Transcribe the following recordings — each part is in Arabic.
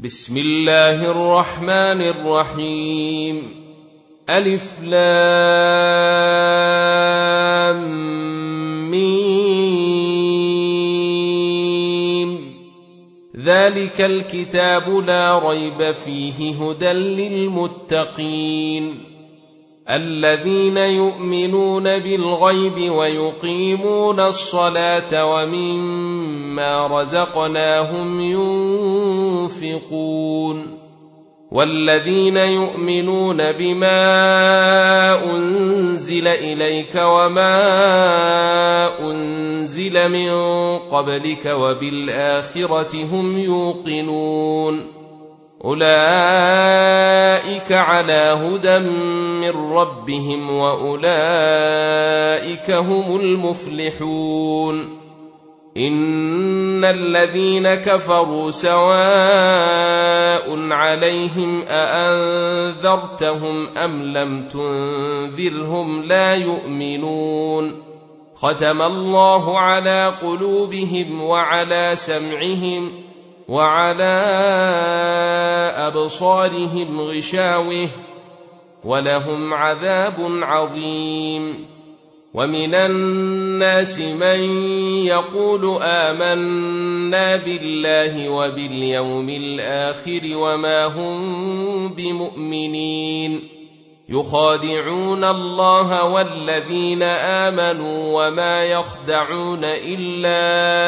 بسم الله الرحمن الرحيم. ألف لام ميم. ذلك الكتاب لا ريب فيه هدى للمتقين الذين يؤمنون بالغيب ويقيمون الصلاة ومما رزقناهم ينفقون والذين يؤمنون بما أنزل إليك وما أنزل من قبلك وبالآخرة هم يوقنون أولئك على هدى من ربهم وأولئك هم المفلحون. إن الذين كفروا سواء عليهم أأنذرتهم أم لم تنذرهم لا يؤمنون. ختم الله على قلوبهم وعلى سمعهم وعلى أبصارهم غشاوة ولهم عذاب عظيم. ومن الناس من يقول آمنا بالله وباليوم الآخر وما هم بمؤمنين يخادعون الله والذين آمنوا وما يخدعون إلا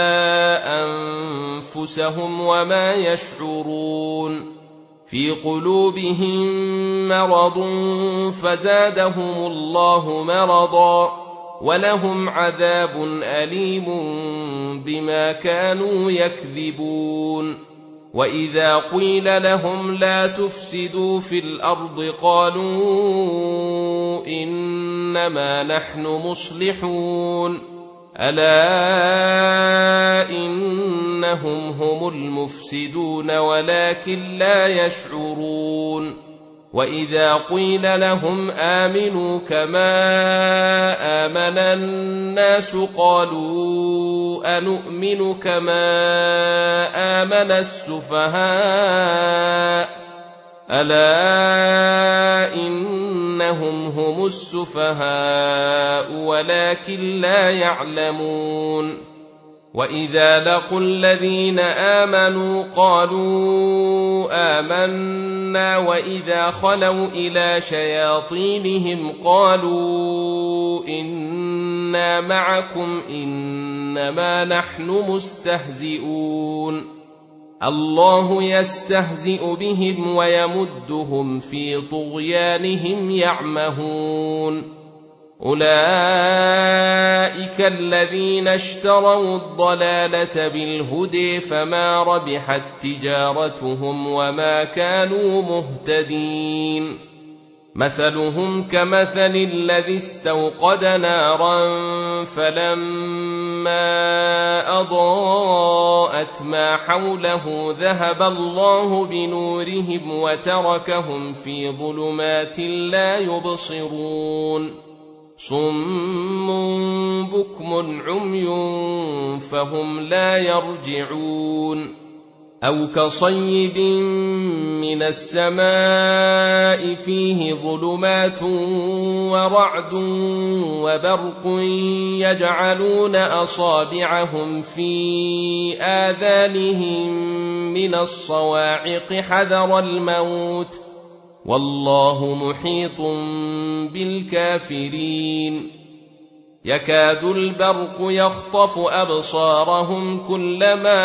أنفسهم وما يشعرون. في قلوبهم مرض فزادهم الله مرضا ولهم عذاب أليم بما كانوا يكذبون. وإذا قيل لهم لا تفسدوا في الأرض قالوا إنما نحن مصلحون ألا إنهم هم المفسدون ولكن لا يشعرون. وإذا قيل لهم آمنوا كما آمن الناس قالوا أنؤمن كما آمن السفهاء ألا إنهم هم السفهاء ولكن لا يعلمون. وإذا لقوا الذين آمنوا قالوا آمنا وإذا خلوا إلى شياطينهم قالوا إنا معكم إنما نحن مستهزئون. الله يستهزئ بهم ويمدهم في طغيانهم يعمهون. أولئك الذين اشتروا الضلالة بالهدى فما ربحت تجارتهم وما كانوا مهتدين. مثلهم كمثل الذي استوقد نارا فلما أضاءت ما حوله ذهب الله بنورهم وتركهم في ظلمات لا يبصرون. صم بكم عمي فهم لا يرجعون. أو كصيب من السماء فيه ظلمات ورعد وبرق يجعلون أصابعهم في آذانهم من الصواعق حذر الموت والله محيط بالكافرين. يكاد البرق يخطف أبصارهم كلما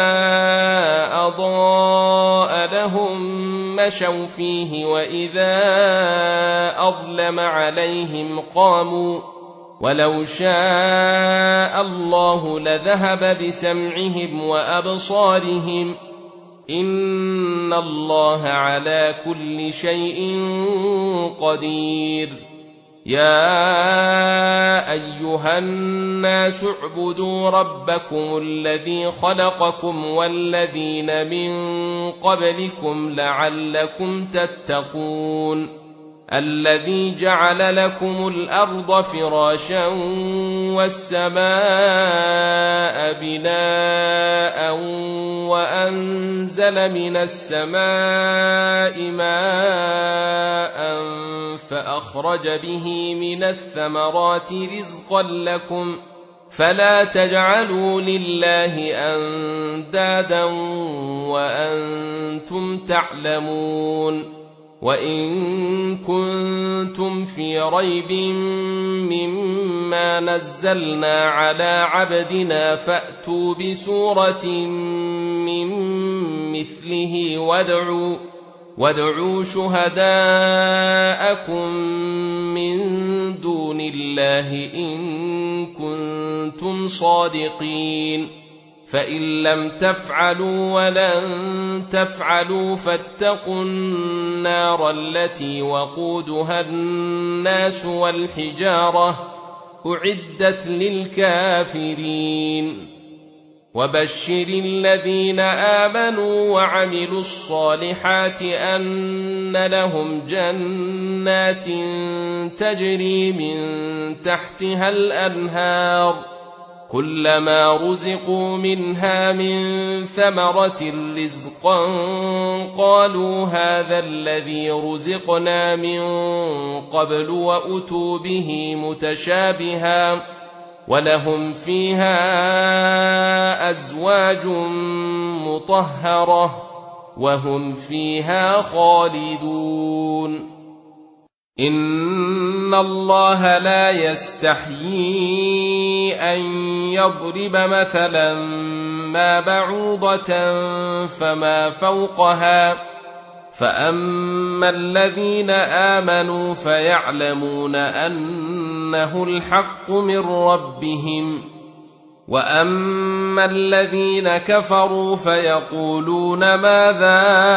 أضاء لهم مشوا فيه وإذا أظلم عليهم قاموا ولو شاء الله لذهب بسمعهم وأبصارهم إن الله على كل شيء قدير. يا أيها الناس اعبدوا ربكم الذي خلقكم والذين من قبلكم لعلكم تتقون. الذي جعل لكم الأرض فراشا والسماء بناء وأنزل من السماء ماء فأخرج به من الثمرات رزقا لكم فلا تجعلوا لله أندادا وأنتم تعلمون وإن كنتم في ريب مما نزلنا على عبدنا فأتوا بسورة من مثله وادعوا شهداءكم من دون الله إن كنتم صادقين فإن لم تفعلوا ولن تفعلوا فاتقوا النار التي وقودها الناس والحجارة أعدت للكافرين وبشر الذين آمنوا وعملوا الصالحات أن لهم جنات تجري من تحتها الأنهار كلما رزقوا منها من ثمرة رزقا قالوا هذا الذي رزقنا من قبل وأتوا به متشابها ولهم فيها أزواج مطهرة وهم فيها خالدون إن الله لا يستحيي أن يضرب مثلا ما بعوضة فما فوقها فأما الذين آمنوا فيعلمون أنه الحق من ربهم وأما الذين كفروا فيقولون ماذا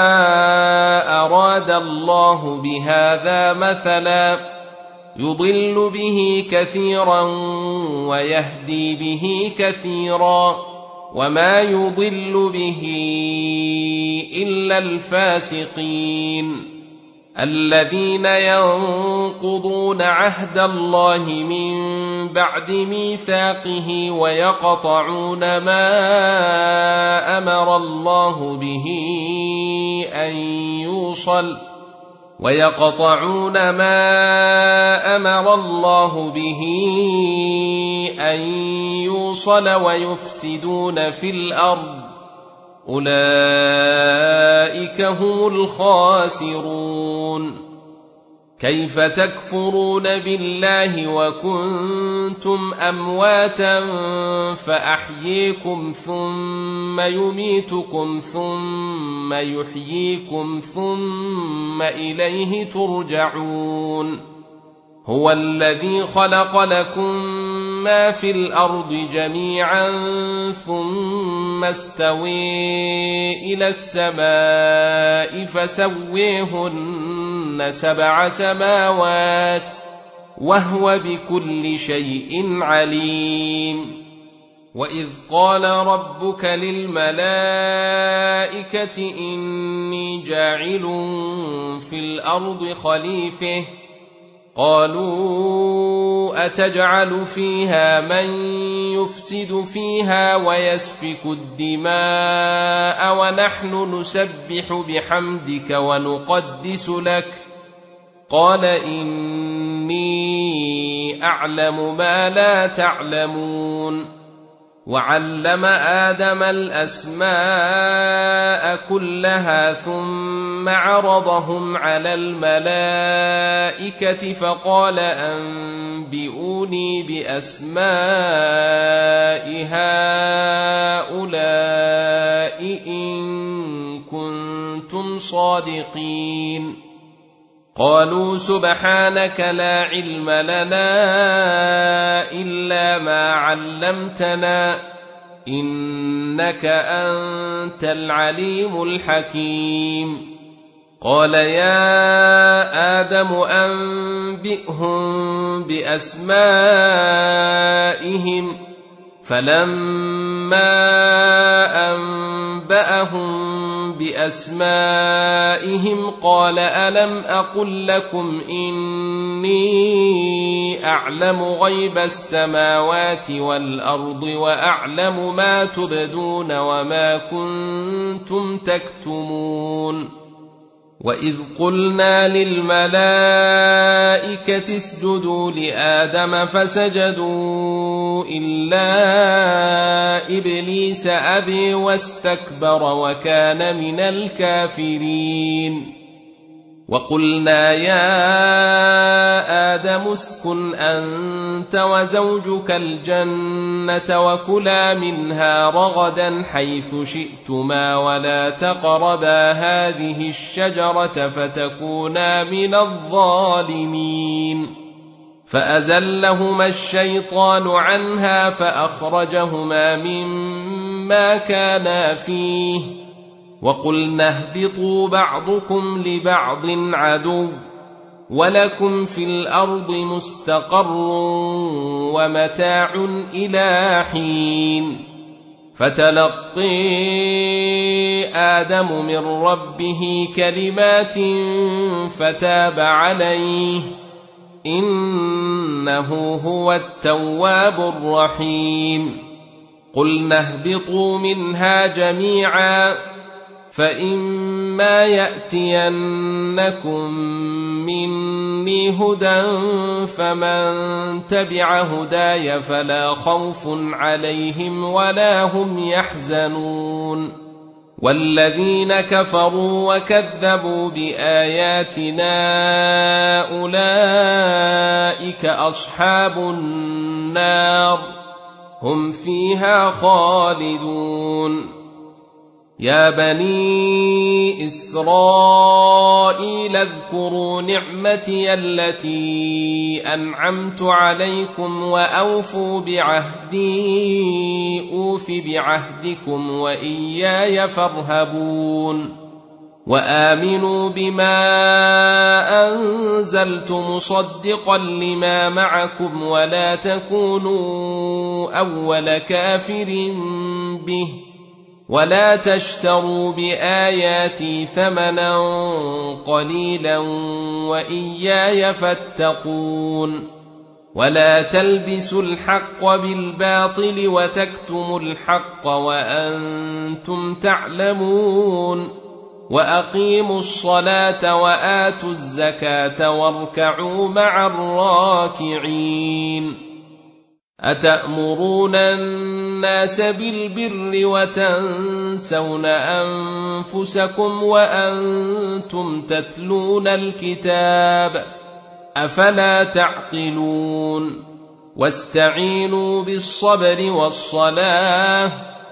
أراد الله بهذا مثلا يضل به كثيرا ويهدي به كثيرا وما يضل به إلا الفاسقين الذين ينقضون عهد الله من بعد ميثاقه ويقطعون ما أمر الله به أن يوصل ويفسدون في الأرض أولئك هم الخاسرون كيف تكفرون بالله وكنتم أمواتا فأحييكم ثم يميتكم ثم يحييكم ثم إليه ترجعون هو الذي خلق لكم ما في الأرض جميعا ثم استوى إلى السماء فسويهن 7 سماوات وهو بكل شيء عليم وإذ قال ربك للملائكة إني جاعل في الأرض خليفة قالوا أتجعل فيها من يفسد فيها ويسفك الدماء ونحن نسبح بحمدك ونقدس لك قال إني أعلم ما لا تعلمون وعلم آدم الأسماء كلها ثم عرضهم على الملائكة فقال أنبئوني بأسماء هؤلاء إن كنتم صادقين قالوا سبحانك لا علم لنا إلا ما علمتنا إنك أنت العليم الحكيم قال يا آدم أنبئهم بأسمائهم فلما أنبأهم بأسمائهم قال ألم أقل لكم إني أعلم غيب السماوات والأرض وأعلم ما تبدون وما كنتم تكتمون وإذ قلنا للملائكة اسجدوا لآدم فسجدوا إلا إبليس أبي واستكبر وكان من الكافرين وقلنا يا آدم اسكن أنت وزوجك الجنة وكلا منها رغدا حيث شئتما ولا تقربا هذه الشجرة فتكونا من الظالمين فأزلهما الشيطان عنها فأخرجهما مما كانا فيه وقلنا اهبطوا بعضكم لبعض عدو ولكم في الأرض مستقر ومتاع إلى حين فتلقي آدم من ربه كلمات فتاب عليه إنه هو التواب الرحيم قلنا اهبطوا منها جميعا فإما يأتينكم مني هدى فمن تبع هداي فلا خوف عليهم ولا هم يحزنون والذين كفروا وكذبوا بآياتنا أولئك أصحاب النار هم فيها خالدون يا بني إسرائيل اذكروا نعمتي التي أنعمت عليكم وأوفوا بعهدي أوف بعهدكم وإياي فارهبون وآمنوا بما أنزلت مصدقا لما معكم ولا تكونوا أول كافر به ولا تشتروا بآياتي ثمنا قليلا وإياي فاتقون ولا تلبسوا الحق بالباطل وتكتموا الحق وأنتم تعلمون وأقيموا الصلاة وآتوا الزكاة واركعوا مع الراكعين أتأمرون الناس بالبر وتنسون أنفسكم وأنتم تتلون الكتاب أفلا تعقلون واستعينوا بالصبر والصلاة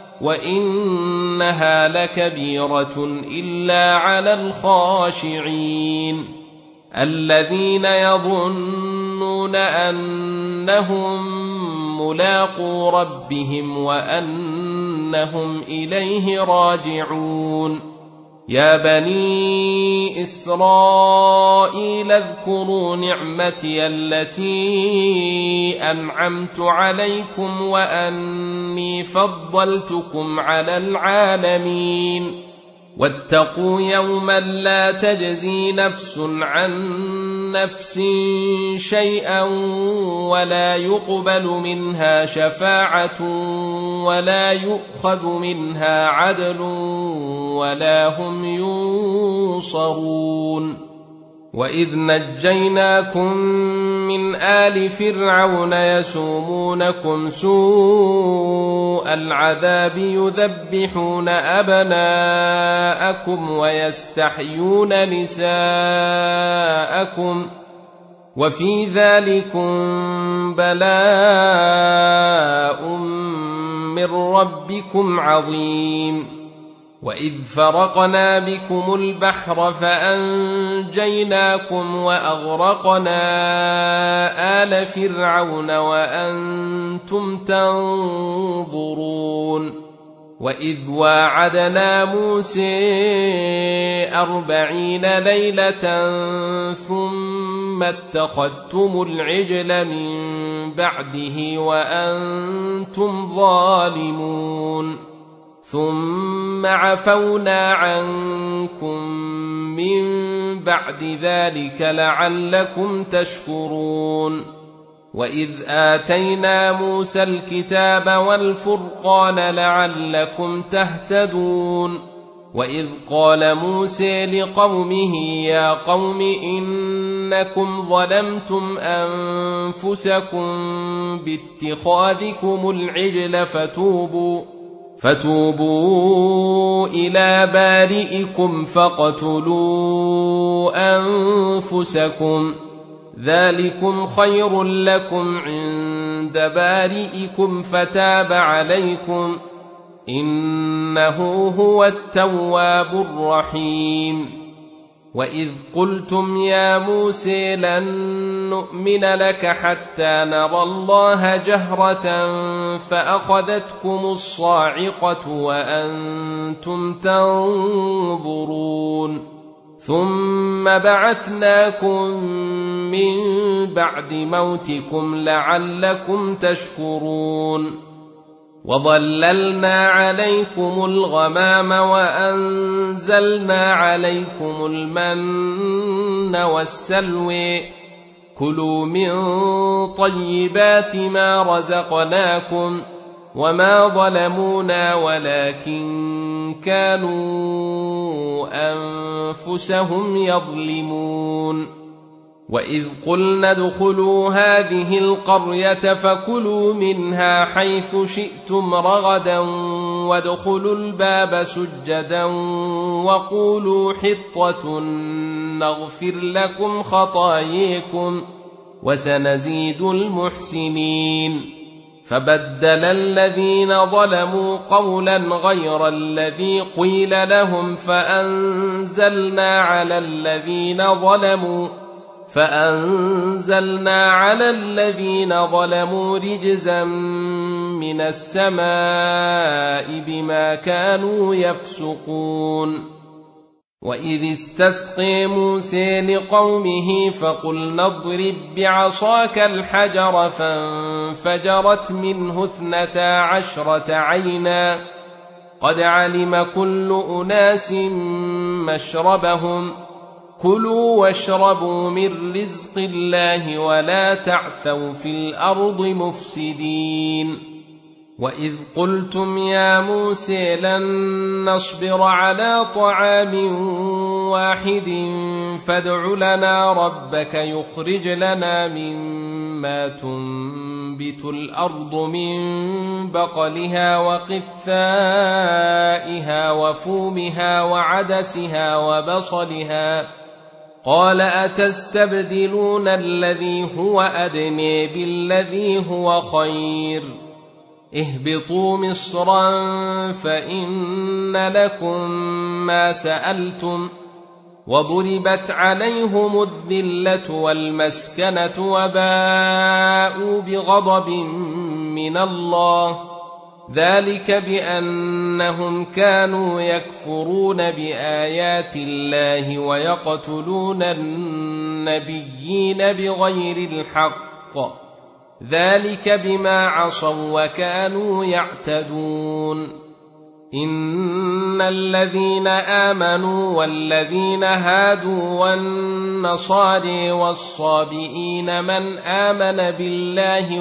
وإنها لكبيرة إلا على الخاشعين الذين يظنون أنهم ملاقو ربهم وأنهم إليه راجعون يا بني إسرائيل اذكروا نعمتي التي أنعمت عليكم وأني فضلتكم على العالمين واتقوا يوما لا تجزي نفس عن نفس شيئا ولا يقبل منها شفاعة ولا يؤخذ منها عدل ولا هم ينصرون وإذ نجيناكم من آل فرعون يسومونكم سوء العذاب يذبحون أبناءكم ويستحيون نساءكم وفي ذلكم بلاء من ربكم عظيم وإذ فرقنا بكم البحر فأنجيناكم وأغرقنا آل فرعون وأنتم تنظرون وإذ واعدنا موسى 40 ليلة ثم اتخذتم العجل من بعده وأنتم ظالمون ثم عفونا عنكم من بعد ذلك لعلكم تشكرون وإذ آتينا موسى الكتاب والفرقان لعلكم تهتدون وإذ قال موسى لقومه يا قوم إنكم ظلمتم أنفسكم باتخاذكم العجل فتوبوا إلى بارئكم فاقتلوا أنفسكم ذلكم خير لكم عند بارئكم فتاب عليكم إنه هو التواب الرحيم وإذ قلتم يا موسى لن نؤمن لك حتى نرى الله جهرة فأخذتكم الصاعقة وأنتم تنظرون ثم بعثناكم من بعد موتكم لعلكم تشكرون وظللنا عليكم الغمام وأنزلنا عليكم المن والسلوى كلوا من طيبات ما رزقناكم وما ظلمونا ولكن كانوا أنفسهم يظلمون وإذ قلنا ادخلوا هذه القرية فكلوا منها حيث شئتم رغدا وادخلوا الباب سجدا وقولوا حطة نغفر لكم خطاياكم وسنزيد المحسنين فبدل الذين ظلموا قولا غير الذي قيل لهم فأنزلنا على الذين ظلموا رجزا من السماء بما كانوا يفسقون وإذ استسقى موسى لقومه فقلنا اضرب بعصاك الحجر فانفجرت منه 12 عينا قد علم كل أناس مشربهم كلوا واشربوا من رزق الله ولا تعثوا في الأرض مفسدين وإذ قلتم يا موسى لن نصبر على طعام واحد فادع لنا ربك يخرج لنا مما تنبت الأرض من بقلها وقثائها وفومها وعدسها وبصلها قال أتستبدلون الذي هو أدنى بالذي هو خير اهبطوا مصرا فإن لكم ما سألتم وضربت عليهم الذلة والمسكنة وباءوا بغضب من الله ذلك بأنهم كانوا يكفرون بآيات الله ويقتلون النبيين بغير الحق ذلك بما عصوا وكانوا يعتدون إن الذين آمنوا والذين هادوا والنصارى والصابئين من آمن بالله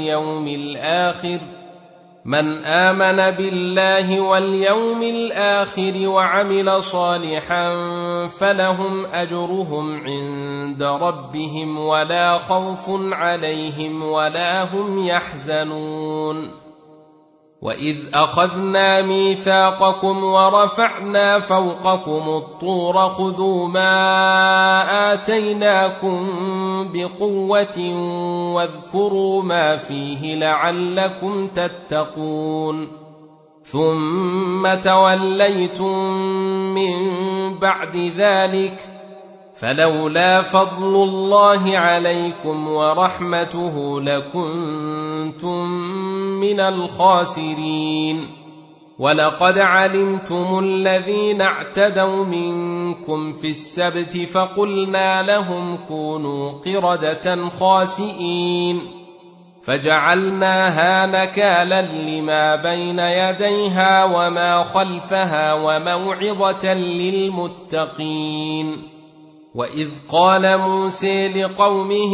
واليوم الآخر وعمل صالحا فلهم أجرهم عند ربهم ولا خوف عليهم ولا هم يحزنون وإذ أخذنا ميثاقكم ورفعنا فوقكم الطور خذوا ما آتيناكم بقوة واذكروا ما فيه لعلكم تتقون ثم توليتم من بعد ذلك فلولا فضل الله عليكم ورحمته لكنتم من الخاسرين ولقد علمتم الذين اعتدوا منكم في السبت فقلنا لهم كونوا قردة خاسئين فجعلناها نكالا لما بين يديها وما خلفها وموعظة للمتقين. وإذ قال موسى لقومه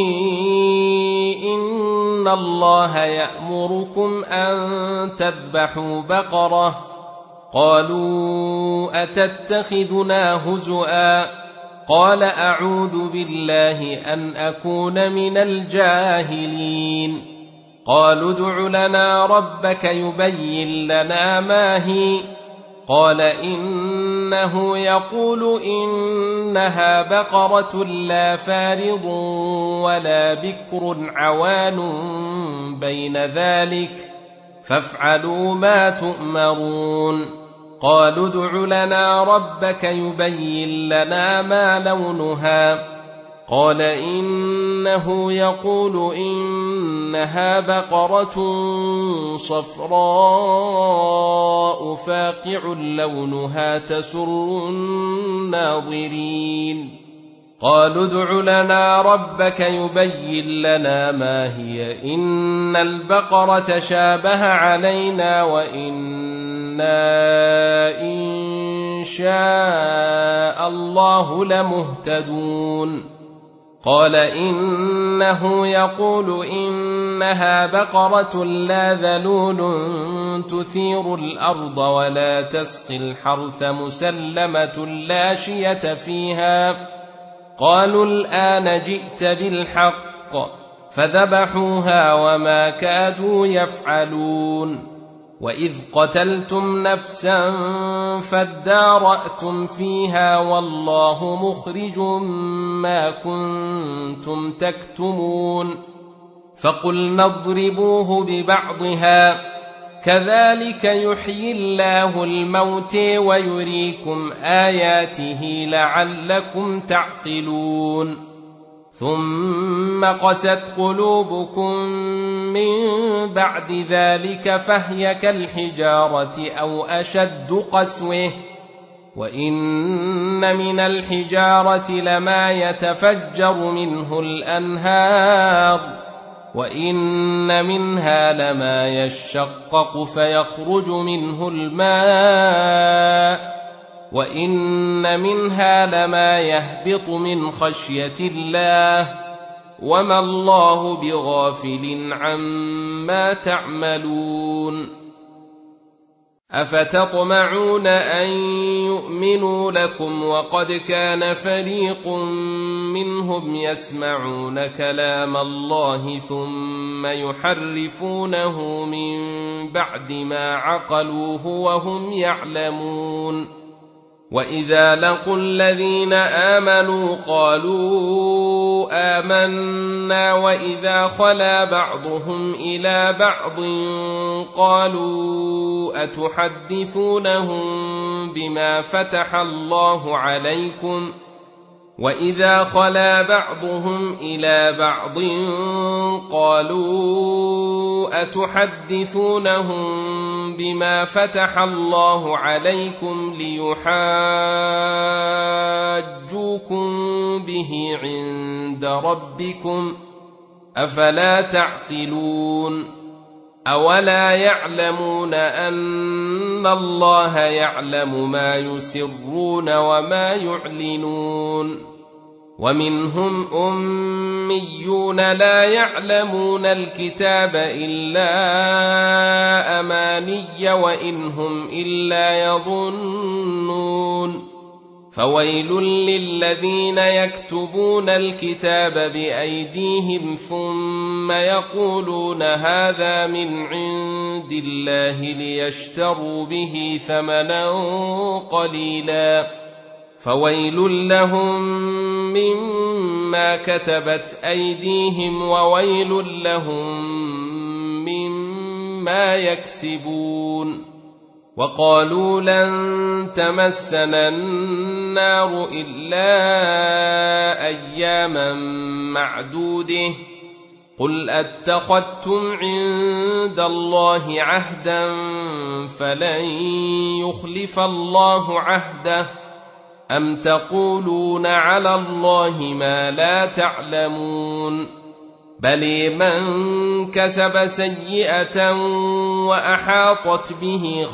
إن الله يأمركم أن تذبحوا بقرة قالوا أتتخذنا هزؤا قال أعوذ بالله أن أكون من الجاهلين. قالوا ادع لنا ربك يبين لنا ما هي قال إنه يقول إنها بقرة لا فارض ولا بكر عوان بين ذلك فافعلوا ما تؤمرون. قالوا ادع لنا ربك يبين لنا ما لونها قال إنه يقول إنها بقرة صفراء فاقع لونها تسر الناظرين. قالوا ادع لنا ربك يبين لنا ما هي إن البقرة شابه علينا وإنا إن شاء الله لمهتدون. قال إنه يقول إنها بقرة لا ذلول تثير الأرض ولا تسقي الحرث مسلمة لا شية فيها. قالوا الآن جئت بالحق فذبحوها وما كادوا يفعلون. وإذ قتلتم نفسا فادارأتم فيها والله مخرج ما كنتم تكتمون. فقلنا اضربوه ببعضها كذلك يحيي الله الموتى ويريكم آياته لعلكم تعقلون. ثم قست قلوبكم من بعد ذلك فهي كالحجارة أو أشد قسوة وإن من الحجارة لما يتفجر منه الأنهار وإن منها لما يشقق فيخرج منه الماء وإن منها لما يهبط من خشية الله وما الله بغافل عما تعملون. أفتطمعون أن يؤمنوا لكم وقد كان فريق منهم يسمعون كلام الله ثم يحرفونه من بعد ما عقلوه وهم يعلمون. وإذا لقوا الذين آمنوا قالوا آمنا وإذا خلا بعضهم إلى بعض قالوا أتحدثونهم بما فتح الله عليكم وإذا خلا بعضهم إلى بعض قالوا أتحدثونهم بما فتح الله عليكم ليحاجوكم به عند ربكم أفلا تعقلون. أولا يعلمون أن الله يعلم ما يسرون وما يعلنون. ومنهم أميون لا يعلمون الكتاب إلا أماني وإن هم إلا يظنون. فويل للذين يكتبون الكتاب بأيديهم ثم يقولون هذا من عند الله ليشتروا به ثمنا قليلا فويل لهم مما كتبت أيديهم وويل لهم مما يكسبون. وقالوا لن تمسنا النار إلا أياما معدودة قل أتخذتم عند الله عهدا فلن يخلف الله عهده أم تقولون على الله ما لا تعلمون بل من كسب سيئة وأحاطت به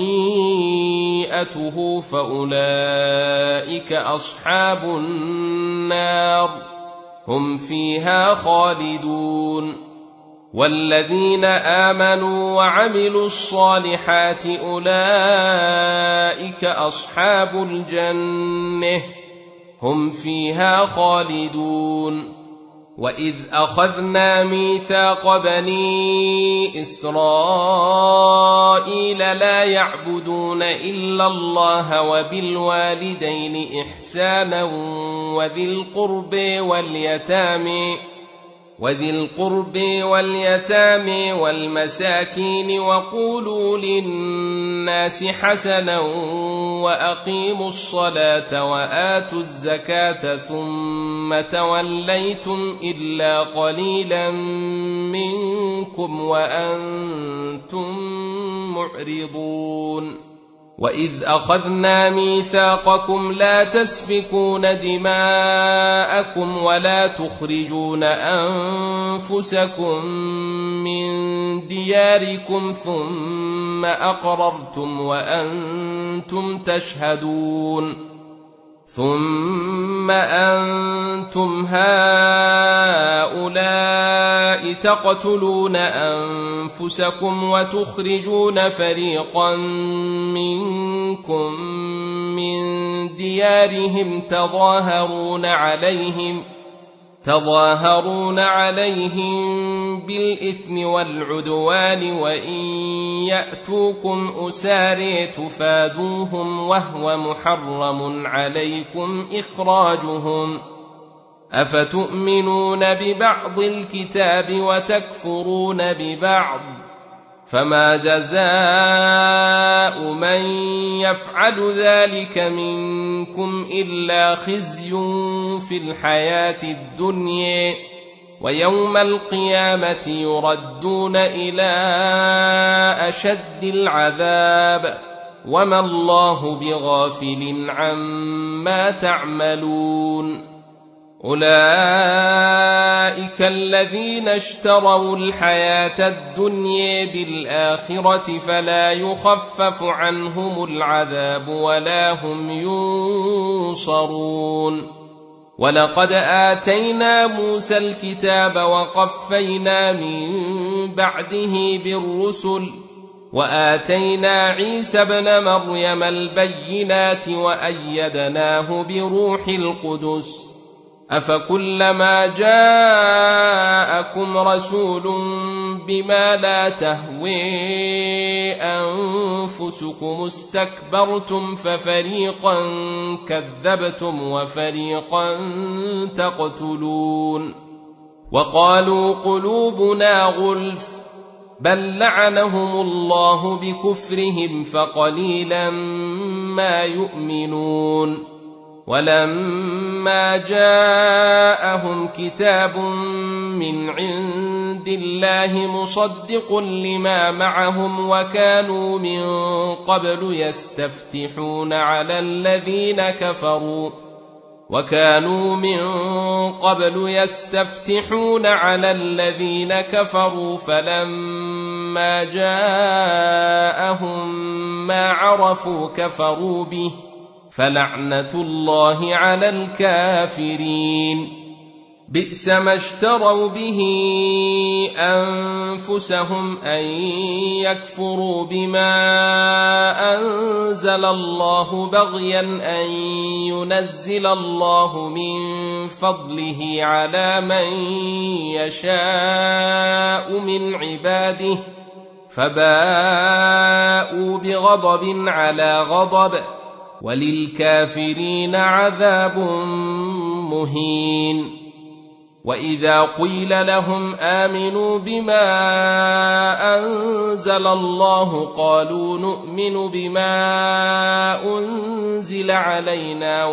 خطيئته فأولئك أصحاب النار هم فيها خالدون والذين آمنوا وعملوا الصالحات أولئك أصحاب الجنة هم فيها خالدون وإذ أخذنا ميثاق بني إسرائيل لا يعبدون إلا الله وبالوالدين إحسانا وذي القرب واليتامى والمساكين وقولوا للناس حسنا وأقيموا الصلاة وآتوا الزكاة ثم توليتم إلا قليلا منكم وأنتم معرضون وإذ أخذنا ميثاقكم لا تسفكون دماءكم ولا تخرجون أنفسكم من دياركم ثم أقررتم وأنتم تشهدون ثم أنتم هؤلاء تقتلون أنفسكم وتخرجون فريقا منكم من ديارهم تظاهرون عليهم بالإثم والعدوان وإن يأتوكم أساري تفادوهم وهو محرم عليكم إخراجهم أفتؤمنون ببعض الكتاب وتكفرون ببعض فما جزاء من يفعل ذلك منكم إلا خزي في الحياة الدنيا ويوم القيامة يردون إلى أشد العذاب وما الله بغافل عما تعملون أولئك الذين اشتروا الحياة الدنيا بالآخرة فلا يخفف عنهم العذاب ولا هم ينصرون ولقد آتينا موسى الكتاب وقفينا من بعده بالرسل وآتينا عيسى ابن مريم البينات وأيدناه بروح القدس أفكلما جاءكم رسول بما لا تهوي أنفسكم استكبرتم ففريقا كذبتم وفريقا تقتلون وقالوا قلوبنا غلف بل لعنهم الله بكفرهم فقليلا ما يؤمنون ولما جاءهم كتاب من عند الله مصدق لما معهم وكانوا من قبل يستفتحون على الذين كفروا فلما جاءهم ما عرفوا كفروا به فلعنة الله على الكافرين بئس ما اشتروا به أنفسهم أن يكفروا بما أنزل الله بغيا أن ينزل الله من فضله على من يشاء من عباده فباءوا بغضب على غضب وللكافرين عذاب مهين وإذا قيل لهم آمنوا بما أنزل الله قالوا نؤمن بما أنزل علينا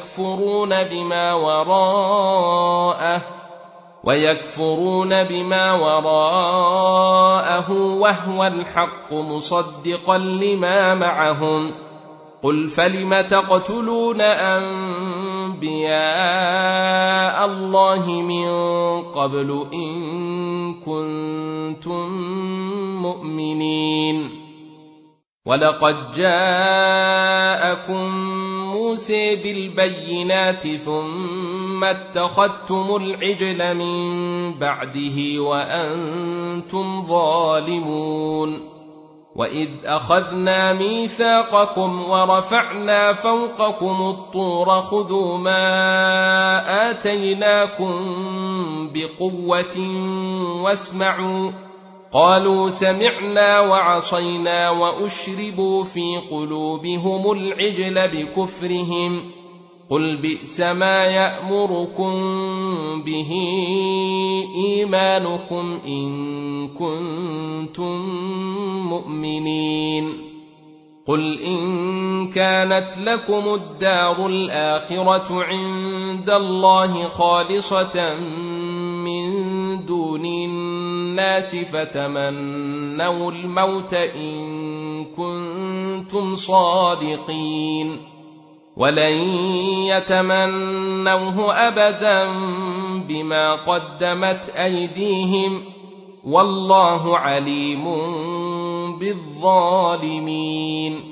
ويكفرون بما وراءه وهو الحق مصدقا لما معهم قل فلم تقتلون أنبياء الله من قبل إن كنتم مؤمنين. ولقد جاءكم موسى بالبينات ثم اتخذتم العجل من بعده وأنتم ظالمون. وإذ أخذنا ميثاقكم ورفعنا فوقكم الطور خذوا ما آتيناكم بقوة واسمعوا قالوا سمعنا وعصينا وأشربوا في قلوبهم العجل بكفرهم قل بئس ما يأمركم به إيمانكم إن كنتم مؤمنين. قل إن كانت لكم الدار الآخرة عند الله خالصة من دون الناس فتمنوا الموت إن كنتم صادقين ولن يتمنوه أبدا بما قدمت أيديهم والله عليم بالظالمين.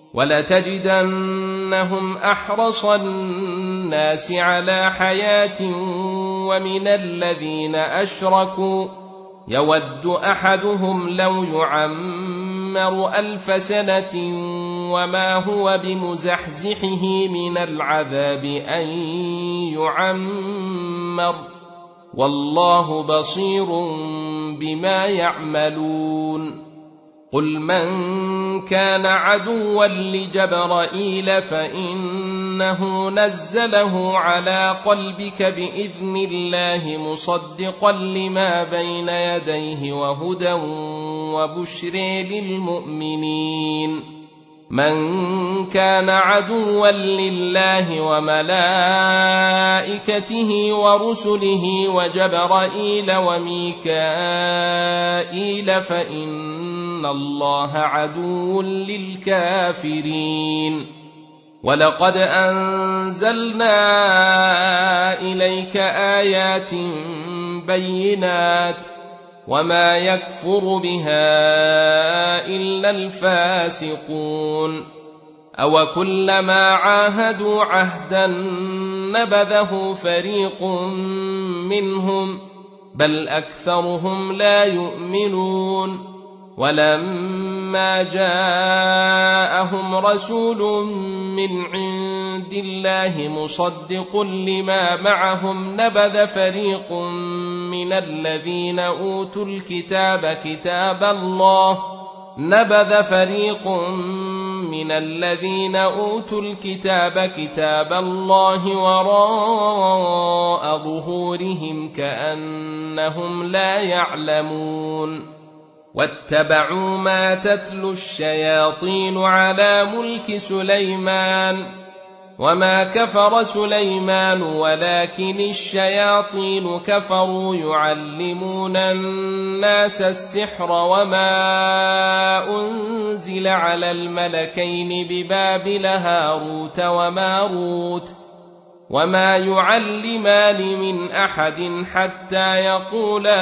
ولتجدنهم أحرص الناس على حياة ومن الذين أشركوا يود أحدهم لو يعمر 1000 سنة وما هو بمزحزحه من العذاب أن يعمر والله بصير بما يعملون. قل من كان عدوا لجبرائيل فإنه نزله على قلبك بإذن الله مصدقا لما بين يديه وهدى وبشر للمؤمنين. من كان عدوا لله وملائكته ورسله وجبرائيل وميكائيل فإن الله عدو للكافرين. ولقد أنزلنا إليك آيات بينات وما يكفر بها إلا الفاسقون. أوكلما عاهدوا عهدا نبذه فريق منهم بل أكثرهم لا يؤمنون. ولما جاءهم رسول من عند الله مصدق لما معهم نبذ فريق من الذين أوتوا الكتاب كتاب الله وراء ظهورهم كأنهم لا يعلمون. واتبعوا ما تتلو الشياطين على ملك سليمان وما كفر سليمان ولكن الشياطين كفروا يعلمون الناس السحر وما أنزل على الملكين ببابل هاروت وماروت وما يعلمان من أحد حتى يقولا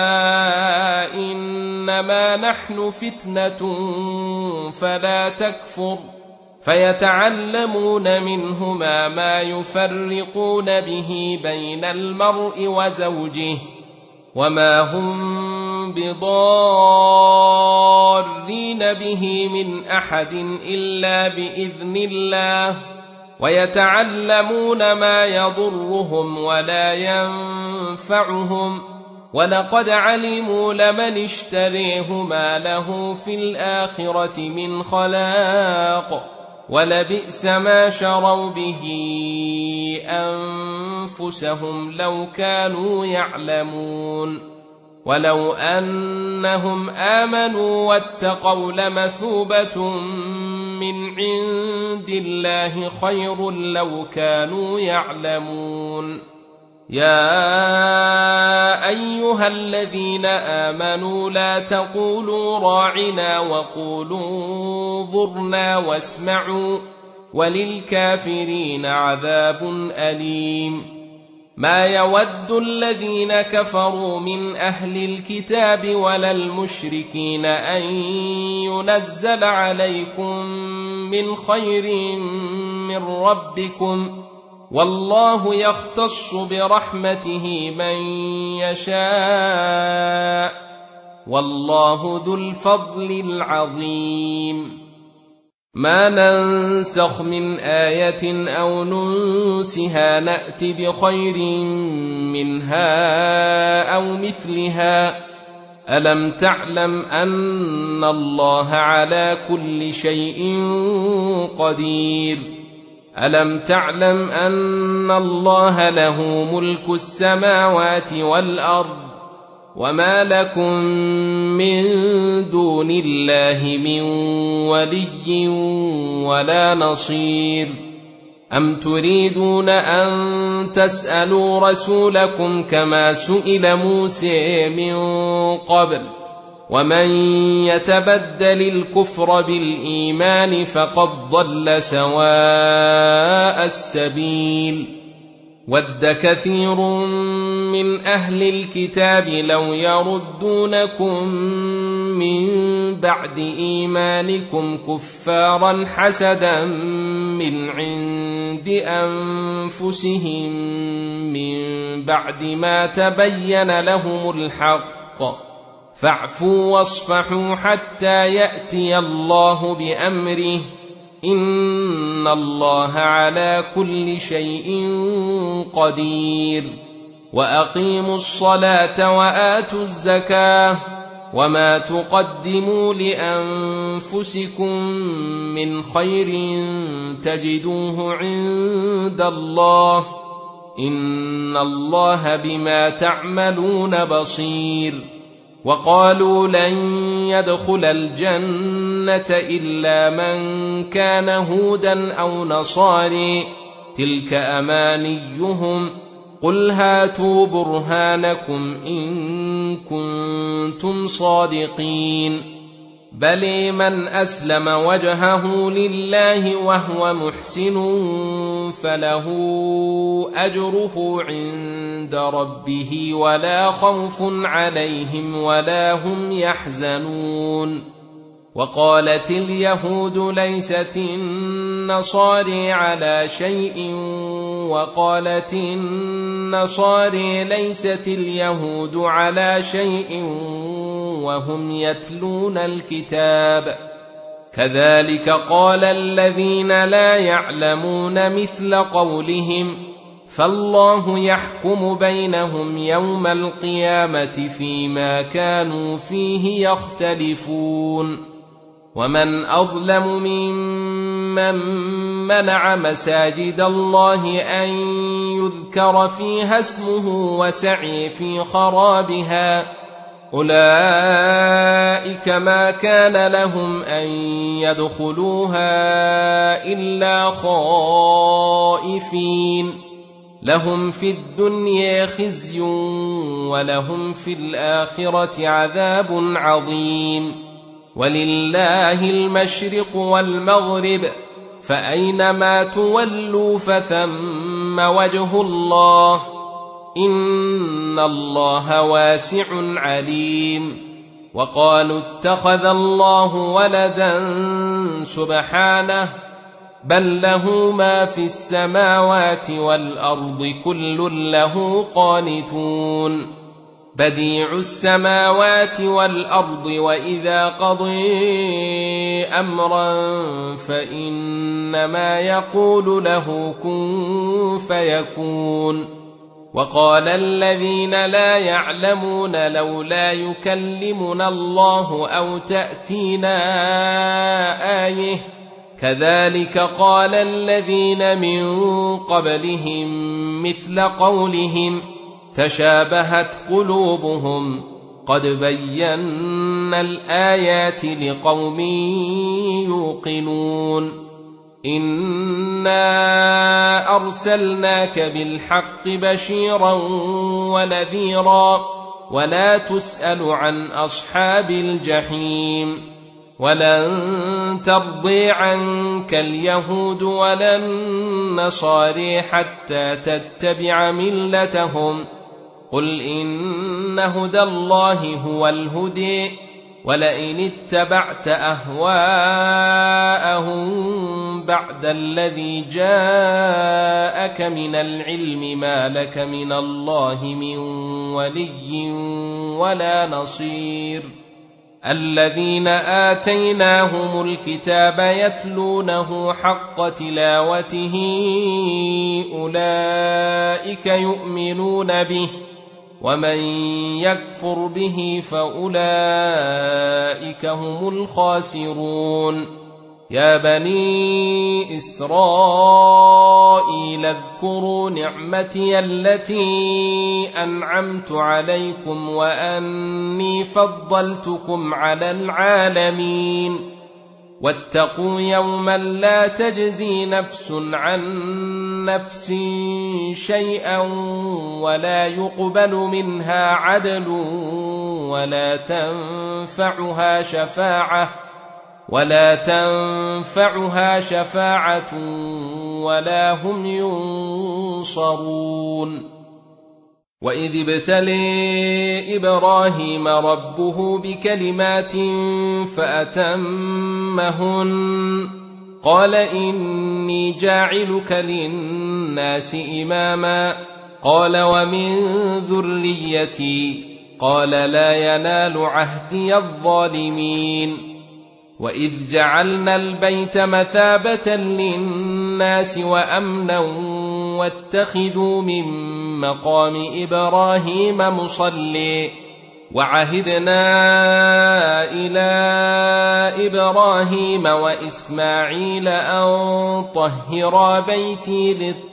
إنما نحن فتنة فلا تكفر فيتعلمون منهما ما يفرقون به بين المرء وزوجه وما هم بضارين به من أحد إلا بإذن الله ويتعلمون ما يضرهم ولا ينفعهم ولقد علموا لمن اشتريه ما له في الآخرة من خلاق ولبئس ما شروا به أنفسهم لو كانوا يعلمون. ولو أنهم آمنوا واتقوا لمثوبة من عند الله خير لو كانوا يعلمون. يا أيها الذين آمنوا لا تقولوا راعنا وقولوا انظرنا واسمعوا وللكافرين عذاب أليم. ما يود الذين كفروا من أهل الكتاب ولا المشركين أن ينزل عليكم من خير من ربكم، والله يختص برحمته من يشاء، والله ذو الفضل العظيم. ما ننسخ من آية أو ننسها نأت بخير منها أو مثلها. ألم تعلم أن الله على كل شيء قدير؟ ألم تعلم أن الله له ملك السماوات والأرض، وما لكم من دون الله من ولي ولا نصير؟ أم تريدون أن تسألوا رسولكم كما سئل موسى من قبل؟ ومن يتبدل الكفر بالإيمان فقد ضل سواء السبيل. ود كثير من أهل الكتاب لو يردونكم من بعد إيمانكم كفارا حسدا من عند أنفسهم من بعد ما تبين لهم الحق، فاعفوا واصفحوا حتى يأتي الله بأمره، إن الله على كل شيء قدير. وأقيموا الصلاة وآتوا الزكاة، وما تقدموا لأنفسكم من خير تجدوه عند الله، إن الله بما تعملون بصير. وقالوا لن يدخل الجنة إلا من كان هودا أو نصاري، تلك أمانيهم، قل هاتوا برهانكم إن كنتم صادقين. بل من أسلم وجهه لله وهو محسن فله أجره عند ربه ولا خوف عليهم ولا هم يحزنون. وقالت اليهود ليست النصارى على شيء، وقالت النصارى ليست اليهود على شيء وهم يتلون الكتاب، كذلك قال الذين لا يعلمون مثل قولهم، فالله يحكم بينهم يوم القيامة فيما كانوا فيه يختلفون. ومن أظلم ممن منع مساجد الله أن يذكر فيها اسمه وسعي في خرابها، أولئك ما كان لهم أن يدخلوها إلا خائفين، لهم في الدنيا خزي ولهم في الآخرة عذاب عظيم. ولله المشرق والمغرب، فأينما تولوا فثم وجه الله، إن الله واسع عليم. وقالوا اتخذ الله ولدا سبحانه، بل له ما في السماوات والأرض كل له قانتون. بديع السماوات والأرض، وإذا قضي أمرا فإنما يقول له كن فيكون. وقال الذين لا يعلمون لولا يكلمنا الله أو تأتينا آية، كذلك قال الذين من قبلهم مثل قولهم، تشابهت قلوبهم، قد بينا الآيات لقوم يوقنون. إنا أرسلناك بالحق بشيرا ونذيرا، ولا تسأل عن أصحاب الجحيم. ولن ترضي عنك اليهود ولا النصارى حتى تتبع ملتهم قل إن هدى الله هو الهدي ولئن اتبعت أهواءهم بعد الذي جاءك من العلم ما لك من الله من ولي ولا نصير الذين آتيناهم الكتاب يتلونه حق تلاوته أولئك يؤمنون به ومن يكفر به فأولئك هم الخاسرون يا بني إسرائيل اذكروا نعمتي التي أنعمت عليكم وأني فضلتكم على العالمين واتقوا يوما لا تجزي نفس عن نفس شيئا ولا يقبل منها عدل ولا تنفعها شفاعة ولا هم ينصرون وإذ ابتلي إبراهيم ربه بكلمات فأتمهن قال إني جاعلك للناس إماما قال ومن ذريتي قال لا ينال عهدي الظالمين وإذ جعلنا البيت مثابة للناس وأمنا واتخذوا من مقام إبراهيم مصلي وعهدنا إلى إبراهيم وإسماعيل أن طهرا بيتي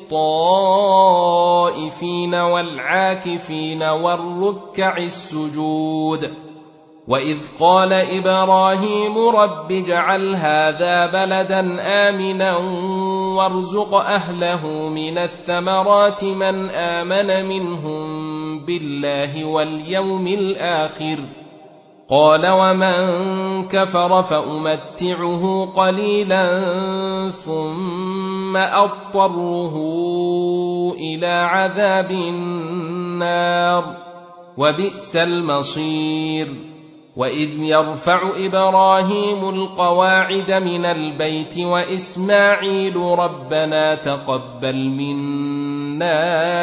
للطائفين والعاكفين والركع السجود وإذ قال إبراهيم رب اجعل هذا بلدا آمنا وارزق أهله من الثمرات من آمن منهم بالله واليوم الآخر قال ومن كفر فأمتعه قليلا ثم أضطره إلى عذاب النار وبئس المصير وإذ يرفع إبراهيم القواعد من البيت وإسماعيل ربنا تقبل منا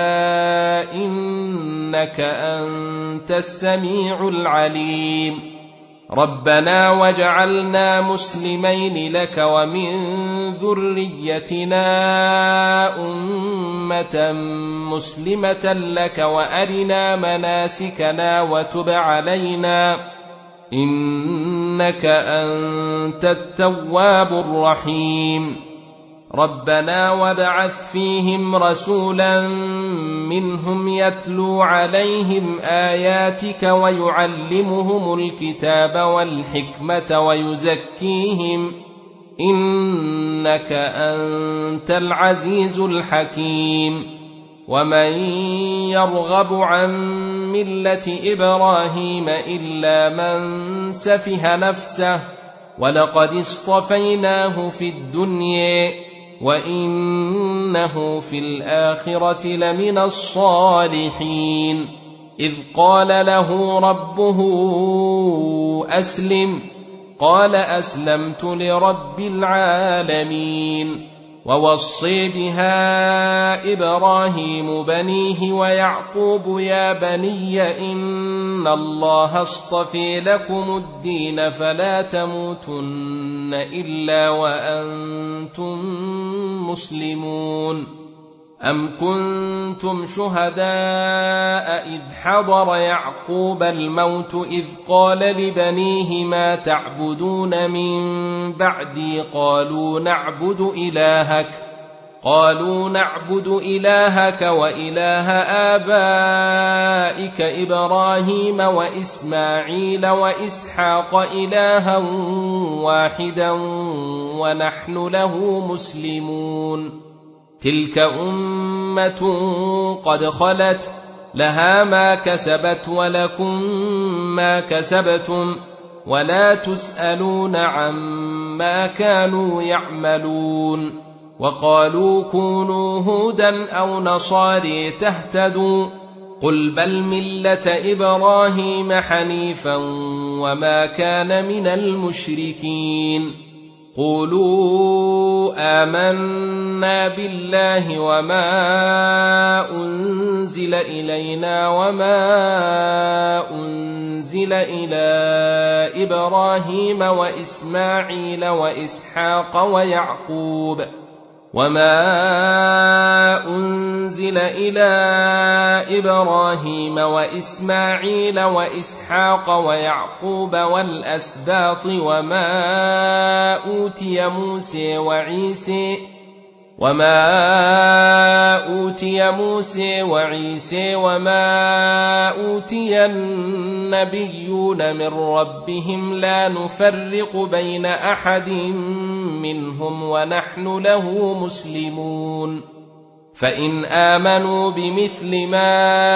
إنك أنت السميع العليم ربنا وجعلنا مسلمين لك ومن ذريتنا أمة مسلمة لك وأرنا مناسكنا وتب علينا إنك أنت التواب الرحيم ربنا وابعث فيهم رسولا منهم يتلو عليهم آياتك ويعلمهم الكتاب والحكمة ويزكيهم إنك أنت العزيز الحكيم ومن يرغب عن ملة إبراهيم إلا من سفه نفسه ولقد اصطفيناه في الدنيا وإنه في الآخرة لمن الصالحين إذ قال له ربه أسلم قال أسلمت لرب العالمين ووصي بها إبراهيم بنيه ويعقوب يا بني إن الله اصطفي لكم الدين فلا تموتن إلا وأنتم مسلمون أم كنتم شهداء إذ حضر يعقوب الموت إذ قال لبنيه ما تعبدون من بعدي قالوا نعبد إلهك وإله آبائك إبراهيم وإسماعيل وإسحاق إلها واحدا ونحن له مسلمون تلك أمة قد خلت لها ما كسبت ولكم ما كسبتم ولا تسألون عما كانوا يعملون وقالوا كونوا هودا أو نصاري تهتدوا قل بل ملة إبراهيم حنيفا وما كان من المشركين قولوا آمنا بالله وما أنزل إلينا وما أنزل إلى إبراهيم وإسماعيل وإسحاق ويعقوب وما أنزل إلى إبراهيم وإسماعيل وإسحاق ويعقوب والأسباط وما أوتي موسى وعيسى وما أوتي النبيون من ربهم لا نفرق بين أحد منهم ونحن له مسلمون فإن آمنوا بمثل ما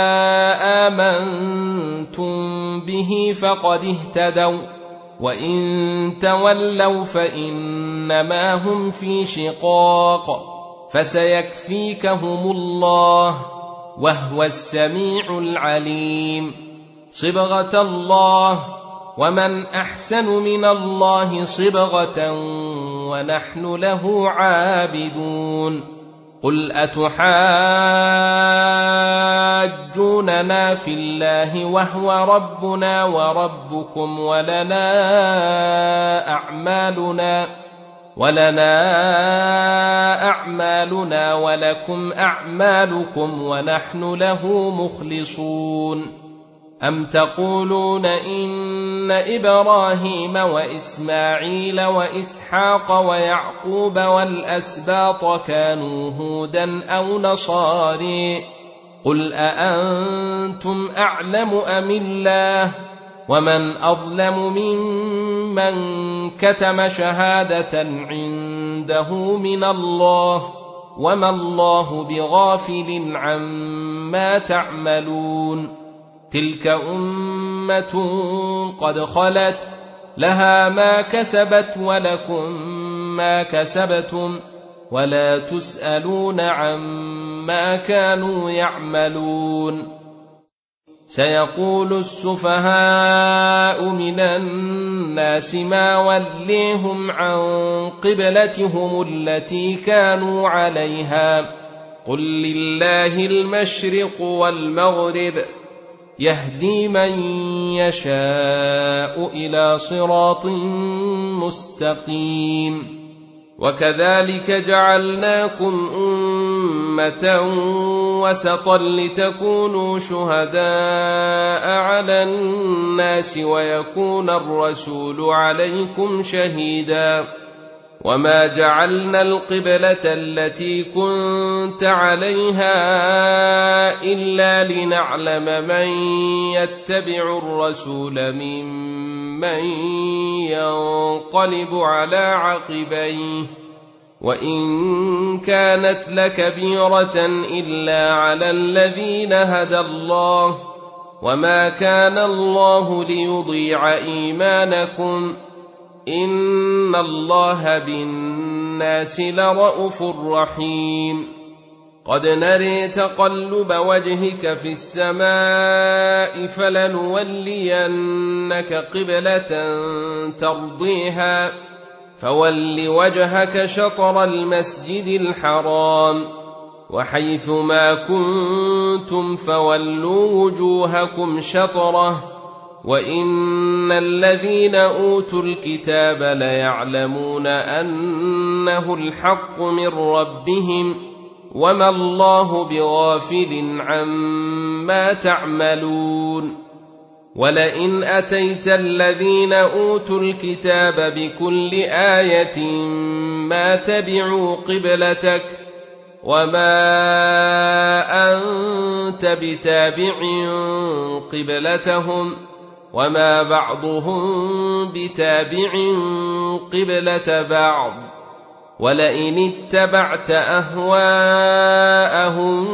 آمنتم به فقد اهتدوا وإن تولوا فإنما هم في شقاق فسيكفيكهم الله وهو السميع العليم صبغة الله ومن أحسن من الله صبغة ونحن له عابدون قل أتحاجوننا في الله وهو ربنا وربكم ولنا أعمالنا ولكم أعمالكم ونحن له مخلصون أم تقولون إن إبراهيم وإسماعيل وإسحاق ويعقوب والأسباط كانوا هودا أو نصاري قل أأنتم أعلم أم الله ومن أظلم ممن كتم شهادة عنده من الله وما الله بغافل عما تعملون تلك أمة قد خلت لها ما كسبت ولكم ما كسبتم ولا تسألون عما كانوا يعملون سيقول السفهاء من الناس ما وليهم عن قبلتهم التي كانوا عليها قل لله المشرق والمغرب يهدي من يشاء إلى صراط مستقيم وكذلك جعلناكم أمة وسطا لتكونوا شهداء على الناس ويكون الرسول عليكم شهيدا وما جعلنا القبلة التي كنت عليها إلا لنعلم من يتبع الرسول ممن ينقلب على عقبيه وإن كانت لكبيرة إلا على الذين هدى الله وما كان الله ليضيع إيمانكم إن الله بالناس لرءوف رحيم قد نري تقلب وجهك في السماء فلنولينك قبلة ترضيها فول وجهك شطر المسجد الحرام وحيث ما كنتم فولوا وجوهكم شطره وإن الذين أوتوا الكتاب ليعلمون أنه الحق من ربهم وما الله بغافل عما تعملون ولئن أتيت الذين أوتوا الكتاب بكل آية ما تبعوا قبلتك وما أنت بتابع قبلتهم وما بعضهم بتابع قبلة بعض ولئن اتبعت أهواءهم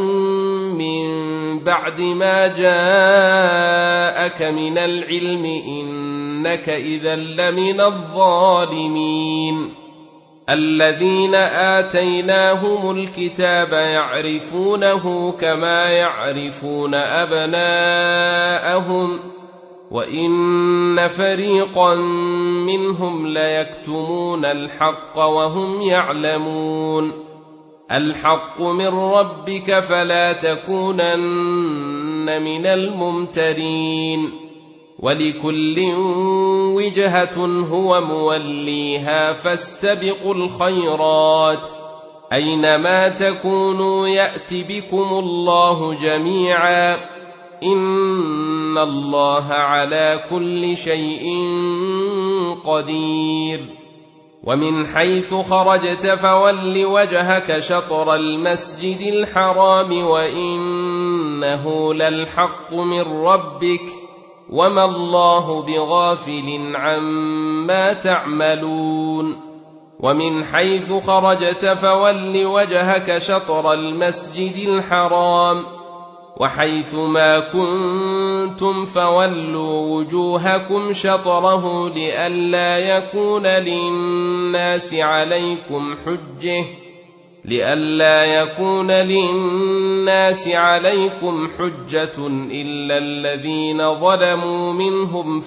من بعد ما جاءك من العلم إنك إذا لمن الظالمين. الذين آتيناهم الكتاب يعرفونه كما يعرفون أبناءهم وإن فريقا منهم ليكتمون الحق وهم يعلمون. الحق من ربك فلا تكونن من الممترين. ولكل وجهة هو موليها فاستبقوا الخيرات أينما تكونوا يأت بكم الله جميعا إن الله على كل شيء قدير. ومن حيث خرجت فول وجهك شطر المسجد الحرام وإنه للحق من ربك وما الله بغافل عما تعملون. ومن حيث خرجت فول وجهك شطر المسجد الحرام وحيث ما كنتم فولوا وجوهكم شطره لئلا يكون للناس عليكم حجة إلا الذين ظلموا منهم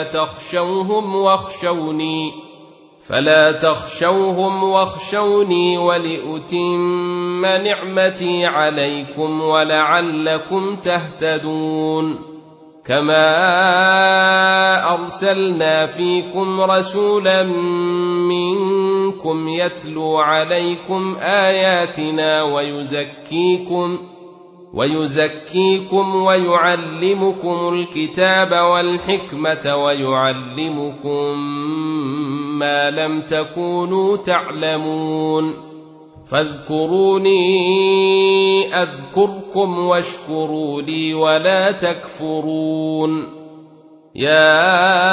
فلا تخشوهم واخشوني ولأتم نعمتي عليكم ولعلكم تهتدون. كما أرسلنا فيكم رسولا منكم يتلو عليكم آياتنا ويزكيكم ويعلمكم الكتاب والحكمة ويعلمكم ما لم تكونوا تعلمون. فاذكروني أذكركم واشكروا لي ولا تكفرون. يا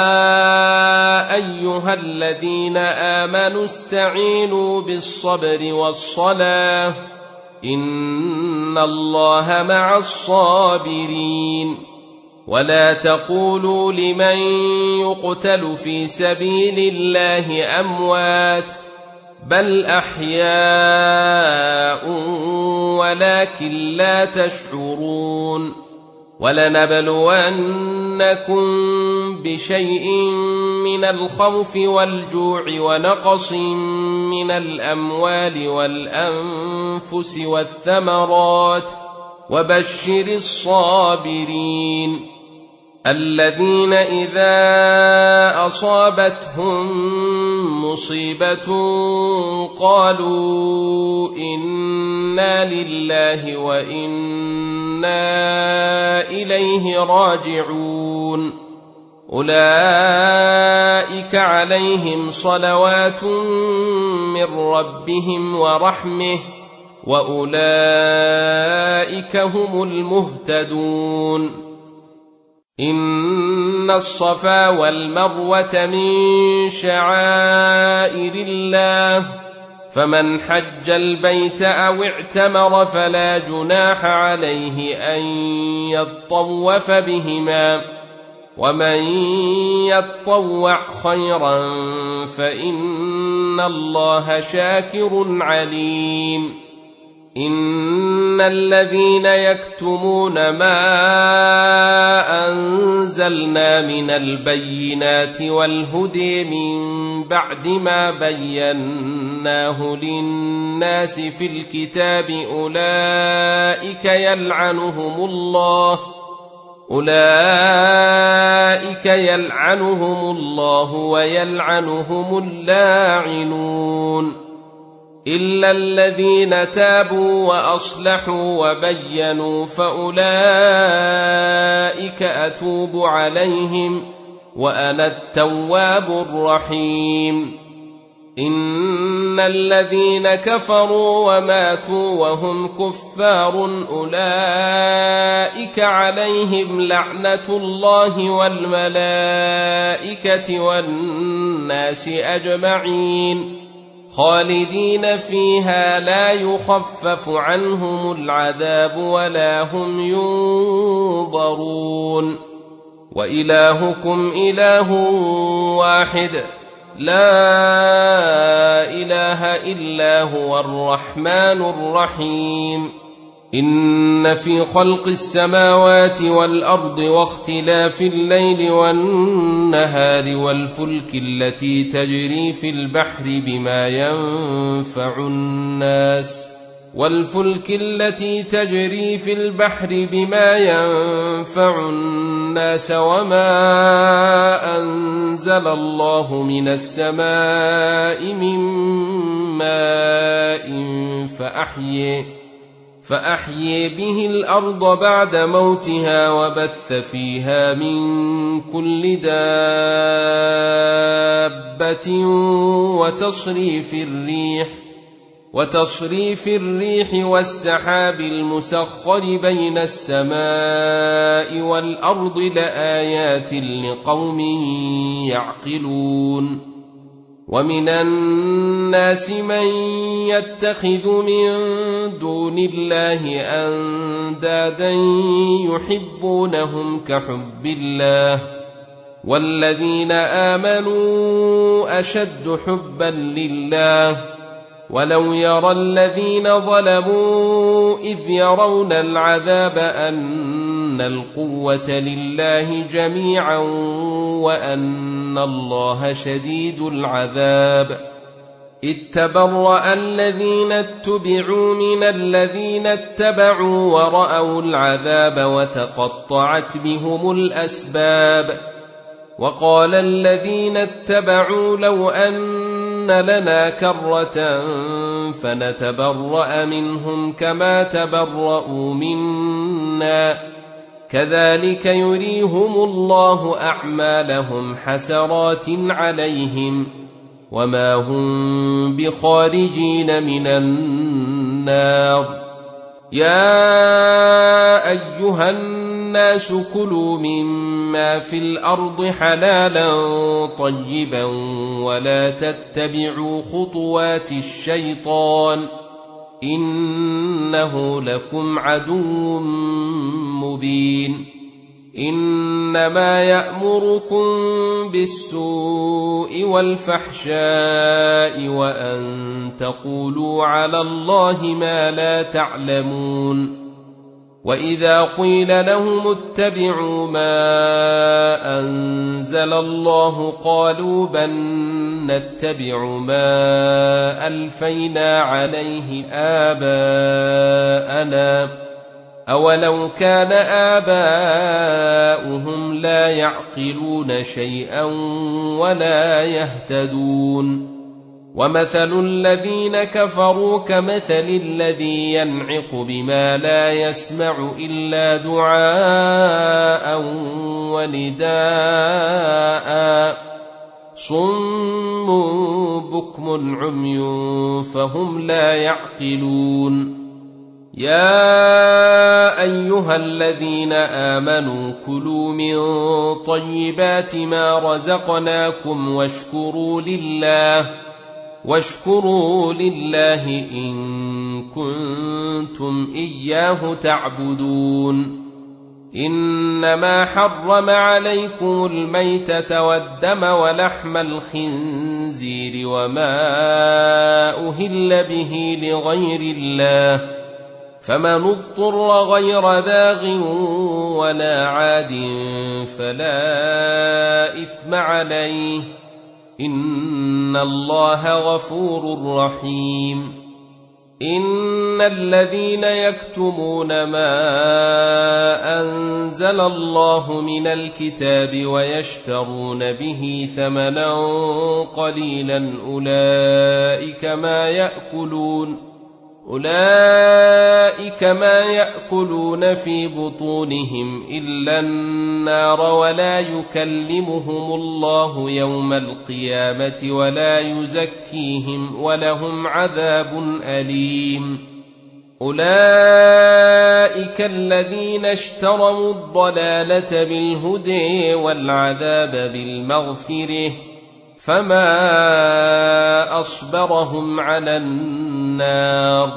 أيها الذين آمنوا استعينوا بالصبر والصلاة إن الله مع الصابرين. ولا تقولوا لمن يقتل في سبيل الله أموات بل أحياء ولكن لا تشعرون. ولنبلونكم بشيء من الخوف والجوع ونقص من الأموال والأنفس والثمرات وبشر الصابرين الذين إذا أصابتهم مصيبة قالوا إنا لله وإنا إليه راجعون. أولئك عليهم صلوات من ربهم ورحمة وأولئك هم المهتدون. إن الصفا والمروة من شعائر الله فمن حج البيت أو اعتمر فلا جناح عليه أن يطوف بهما ومن يطوع خيرا فإن الله شاكر عليم. إن الذين يكتمون ما أنزلنا من البينات والهدى من بعد ما بيناه للناس في الكتاب أولئك يلعنهم الله ويلعنهم اللاعنون إلا الذين تابوا وأصلحوا وبينوا فأولئك أتوب عليهم وأنا التواب الرحيم. إن الذين كفروا وماتوا وهم كفار أولئك عليهم لعنة الله والملائكة والناس أجمعين خالدين فيها لا يخفف عنهم العذاب ولا هم ينظرون. وإلهكم إله واحد لا إله إلا هو الرحمن الرحيم إن في خلق السماوات والأرض واختلاف الليل والنهار والفلك التي تجري في البحر بما ينفع الناس وما أنزل الله من السماء من ماء فأحيي به الأرض بعد موتها وبث فيها من كل دابة وتصريف الريح والسحاب المسخر بين السماء والأرض لآيات لقوم يعقلون ومن الناس من يتخذ من دون الله أندادا يحبونهم كحب الله والذين آمنوا أشد حبا لله ولو يرى الذين ظلموا إذ يرون العذاب أن القوة لله جميعا وأن الله شديد العذاب إذ تبرأ الذين اتبعوا من الذين اتبعوا ورأوا العذاب وتقطعت بهم الأسباب وقال الذين اتبعوا لو أن لنا كرة فنتبرأ منهم كما تبرأوا منا كذلك يريهم الله أعمالهم حسرات عليهم وما هم بخارجين من النار يا أيها الناس كلوا مما في الأرض حلالا طيبا ولا تتبعوا خطوات الشيطان إنه لكم عدو مبين إنما يأمركم بالسوء والفحشاء وأن تقولوا على الله ما لا تعلمون وإذا قيل لهم اتبعوا ما أنزل الله قالوا بل نتبع ما ألفينا عليه آباءنا أولو كان آباؤهم لا يعقلون شيئا ولا يهتدون ومثل الذين كفروا كمثل الذي ينعق بما لا يسمع إلا دعاء ونداء صم بكم عمي فهم لا يعقلون يا أيها الذين آمنوا كلوا من طيبات ما رزقناكم واشكروا لله إن كنتم إياه تعبدون إنما حرم عليكم الميتة والدم ولحم الخنزير وما أهل به لغير الله فمن اضطر غير باغ ولا عاد فلا إثم عليه إن الله غفور رحيم إن الذين يكتمون ما أنزل الله من الكتاب ويشترون به ثمنا قليلا أولئك ما يأكلون في بطونهم إلا النار ولا يكلمهم الله يوم القيامة ولا يزكيهم ولهم عذاب أليم أولئك الذين اشتروا الضلالة بالهدى والعذاب بالمغفرة فما أصبرهم على النار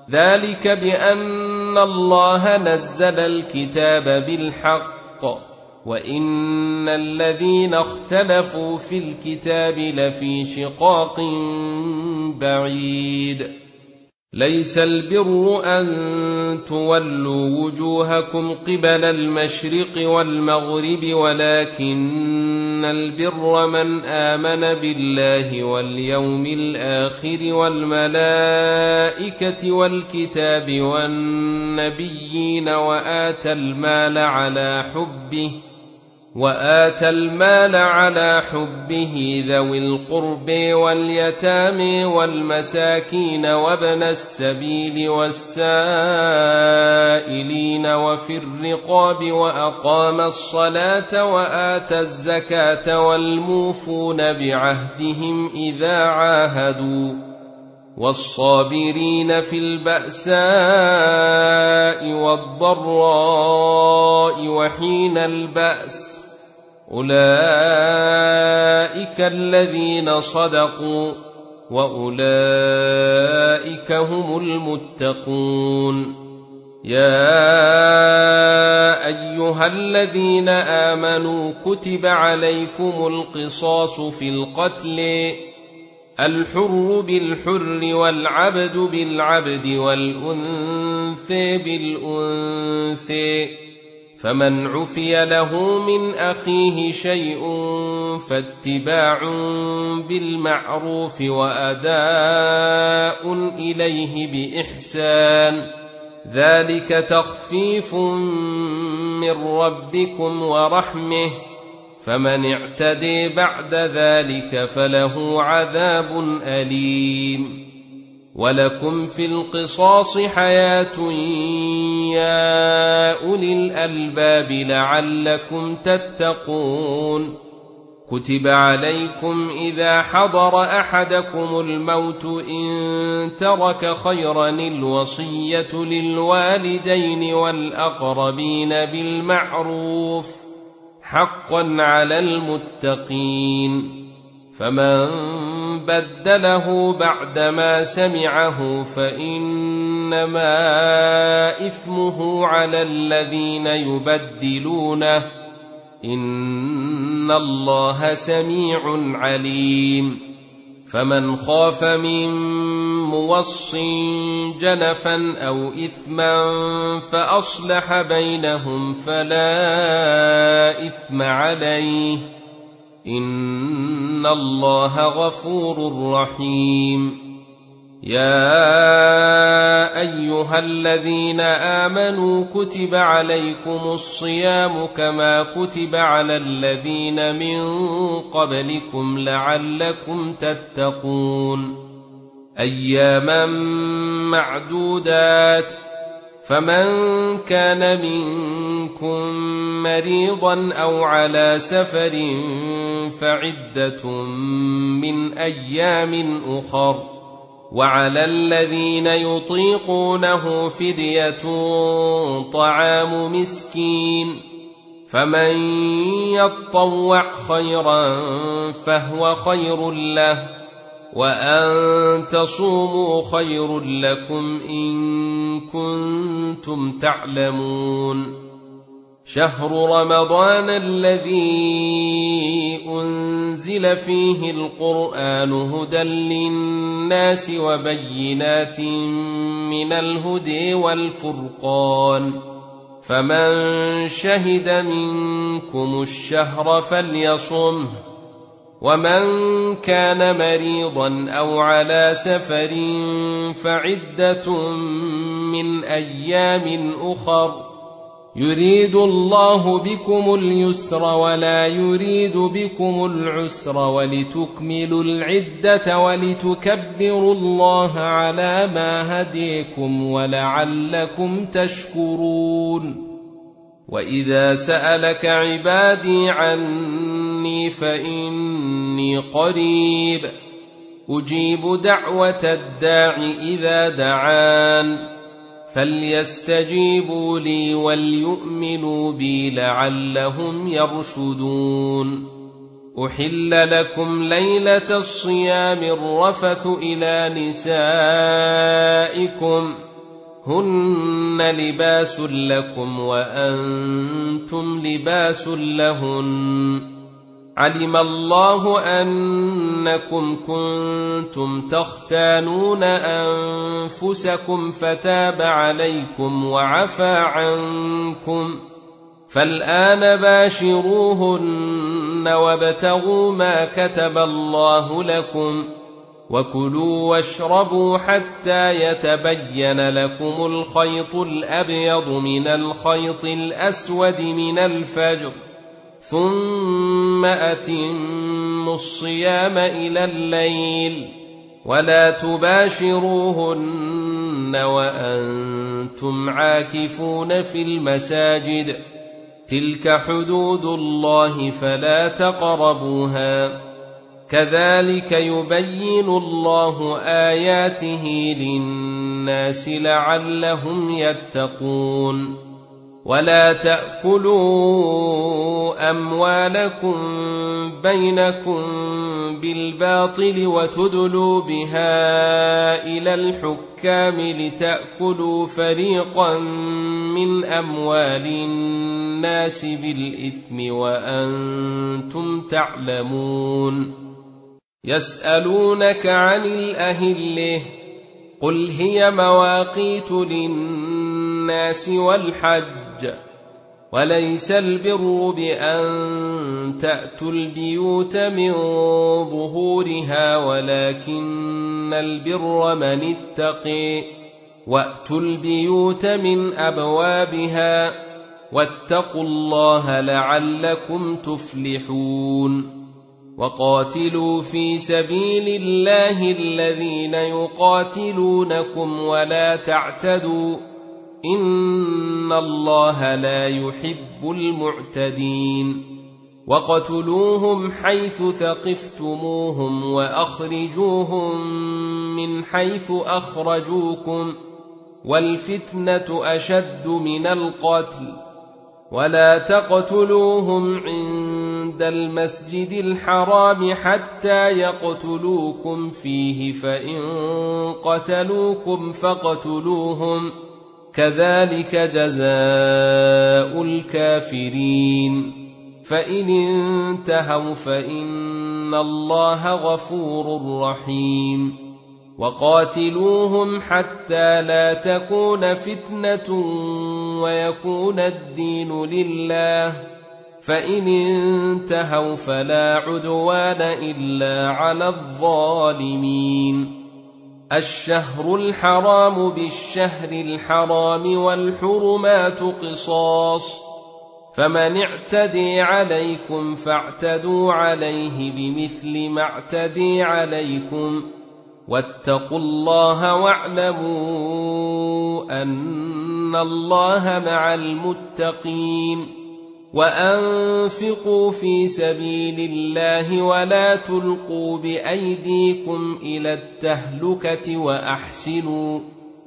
ذلك بأن الله نزل الكتاب بالحق وإن الذين اختلفوا في الكتاب لفي شقاق بعيد. ليس البر أن تولوا وجوهكم قبل المشرق والمغرب ولكن البر من آمن بالله واليوم الآخر والملائكة والكتاب والنبيين وآتى المال على حبه ذوي القرب واليتامى والمساكين وابن السبيل والسائلين وفي الرقاب وأقام الصلاة وآتى الزكاة والموفون بعهدهم إذا عاهدوا والصابرين في البأساء والضراء وحين البأس أولئك الذين صدقوا وأولئك هم المتقون. يا أيها الذين آمنوا كتب عليكم القصاص في القتل الحر بالحر والعبد بالعبد والأنثى بالأنثى فمن عفي له من أخيه شيء فاتباع بالمعروف وأداء إليه بإحسان ذلك تخفيف من ربكم ورحمة فمن اعتدي بعد ذلك فله عذاب أليم. ولكم في القصاص حياة يا أولي الألباب لعلكم تتقون. كتب عليكم إذا حضر أحدكم الموت إن ترك خيرا الوصية للوالدين والأقربين بالمعروف حقا على المتقين. فمن بدله بعدما سمعه فإنما إثمه على الذين يبدلونه إن الله سميع عليم. فمن خاف من موص جنفا أو إثما فأصلح بينهم فلا إثم عليه إن الله غفور رحيم. يا أيها الذين آمنوا كتب عليكم الصيام كما كتب على الذين من قبلكم لعلكم تتقون. أياما معدودات فمن كان منكم مريضا أو على سفر فعدة من أيام أخر وعلى الذين يطيقونه فدية طعام مسكين فمن يطوع خيرا فهو خير له وأن تصوموا خير لكم إن كنتم تعلمون. شهر رمضان الذي أنزل فيه القرآن هدى للناس وبينات من الهدى والفرقان فمن شهد منكم الشهر فليصمه ومن كان مريضا أو على سفر فعدة من أيام أخر يريد الله بكم اليسر ولا يريد بكم العسر ولتكملوا العدة ولتكبروا الله على ما هديكم ولعلكم تشكرون. وإذا سألك عبادي عني فإني قريب أجيب دعوة الداع إذا دعان فليستجيبوا لي وليؤمنوا بي لعلهم يرشدون. أحل لكم ليلة الصيام الرفث إلى نسائكم هن لباس لكم وأنتم لباس لهن علم الله أنكم كنتم تختانون أنفسكم فتاب عليكم وعفى عنكم فالآن باشروهن وابتغوا ما كتب الله لكم وكلوا واشربوا حتى يتبين لكم الخيط الأبيض من الخيط الأسود من الفجر ثم أتموا الصيام إلى الليل ولا تباشروهن وأنتم عاكفون في المساجد تلك حدود الله فلا تقربوها كذلك يبين الله آياته للناس لعلهم يتقون ولا تأكلوا أموالكم بينكم بالباطل وتدلوا بها إلى الحكام لتأكلوا فريقا من أموال الناس بالإثم وأنتم تعلمون يسألونك عن الأهلة قل هي مواقيت للناس والحج وليس البر بأن تأتوا البيوت من ظهورها ولكن البر من اتقي وأتوا البيوت من أبوابها واتقوا الله لعلكم تفلحون وقاتلوا في سبيل الله الذين يقاتلونكم ولا تعتدوا إن الله لا يحب المعتدين وقتلوهم حيث ثقفتموهم وأخرجوهم من حيث أخرجوكم والفتنة أشد من القتل ولا تقتلوهم عند المسجد الحرام حتى يقتلوكم فيه فإن قتلوكم فاقتلوهم كذلك جزاء الكافرين فإن انتهوا فإن الله غفور رحيم وقاتلوهم حتى لا تكون فتنة ويكون الدين لله فإن انتهوا فلا عدوان إلا على الظالمين الشهر الحرام بالشهر الحرام والحرمات قصاص فمن اعتدي عليكم فاعتدوا عليه بمثل ما اعتدي عليكم واتقوا الله واعلموا أن الله مع المتقين وأنفقوا في سبيل الله ولا تلقوا بأيديكم إلى التهلكة وأحسنوا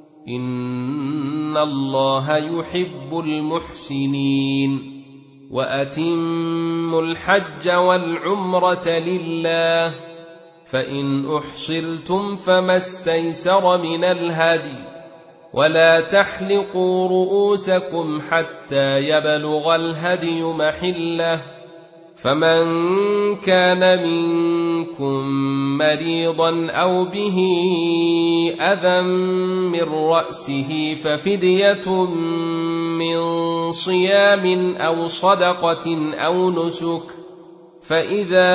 إن الله يحب المحسنين وأتموا الحج والعمرة لله فإن أحصرتم فما استيسر من الهدي ولا تحلقوا رؤوسكم حتى يبلغ الهدي محله فمن كان منكم مريضا أو به أذى من رأسه ففدية من صيام أو صدقة أو نسك فإذا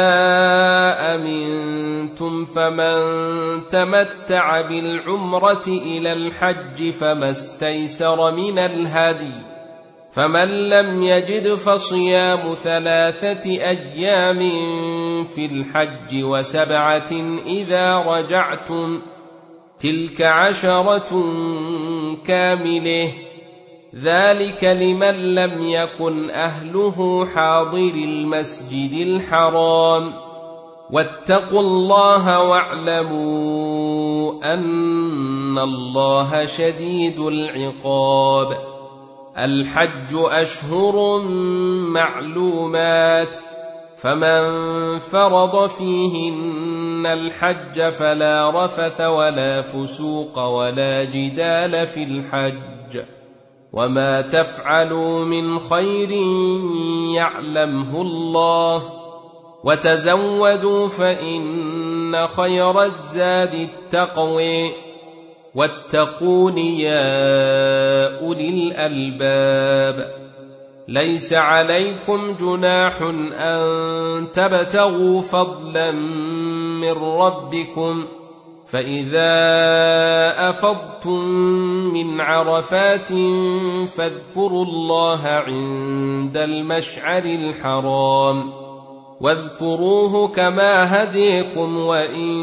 أمنتم فمن تمتع بالعمرة إلى الحج فما استيسر من الهدي فمن لم يجد فصيام 3 أيام في الحج و7 إذا رجعتم تلك 10 كاملة ذلك لمن لم يكن أهله حاضر المسجد الحرام واتقوا الله واعلموا أن الله شديد العقاب الحج أشهر معلومات فمن فرض فيهن الحج فلا رفث ولا فسوق ولا جدال في الحج، وما تفعلوا من خير يعلمه الله، وتزودوا فإن خير الزاد التقوى، واتقون يا أولي الألباب. ليس عليكم جناح أن تبتغوا فضلا من ربكم، فإذا أفضتم من عرفات فاذكروا الله عند المشعر الحرام، واذكروه كما هديكم وإن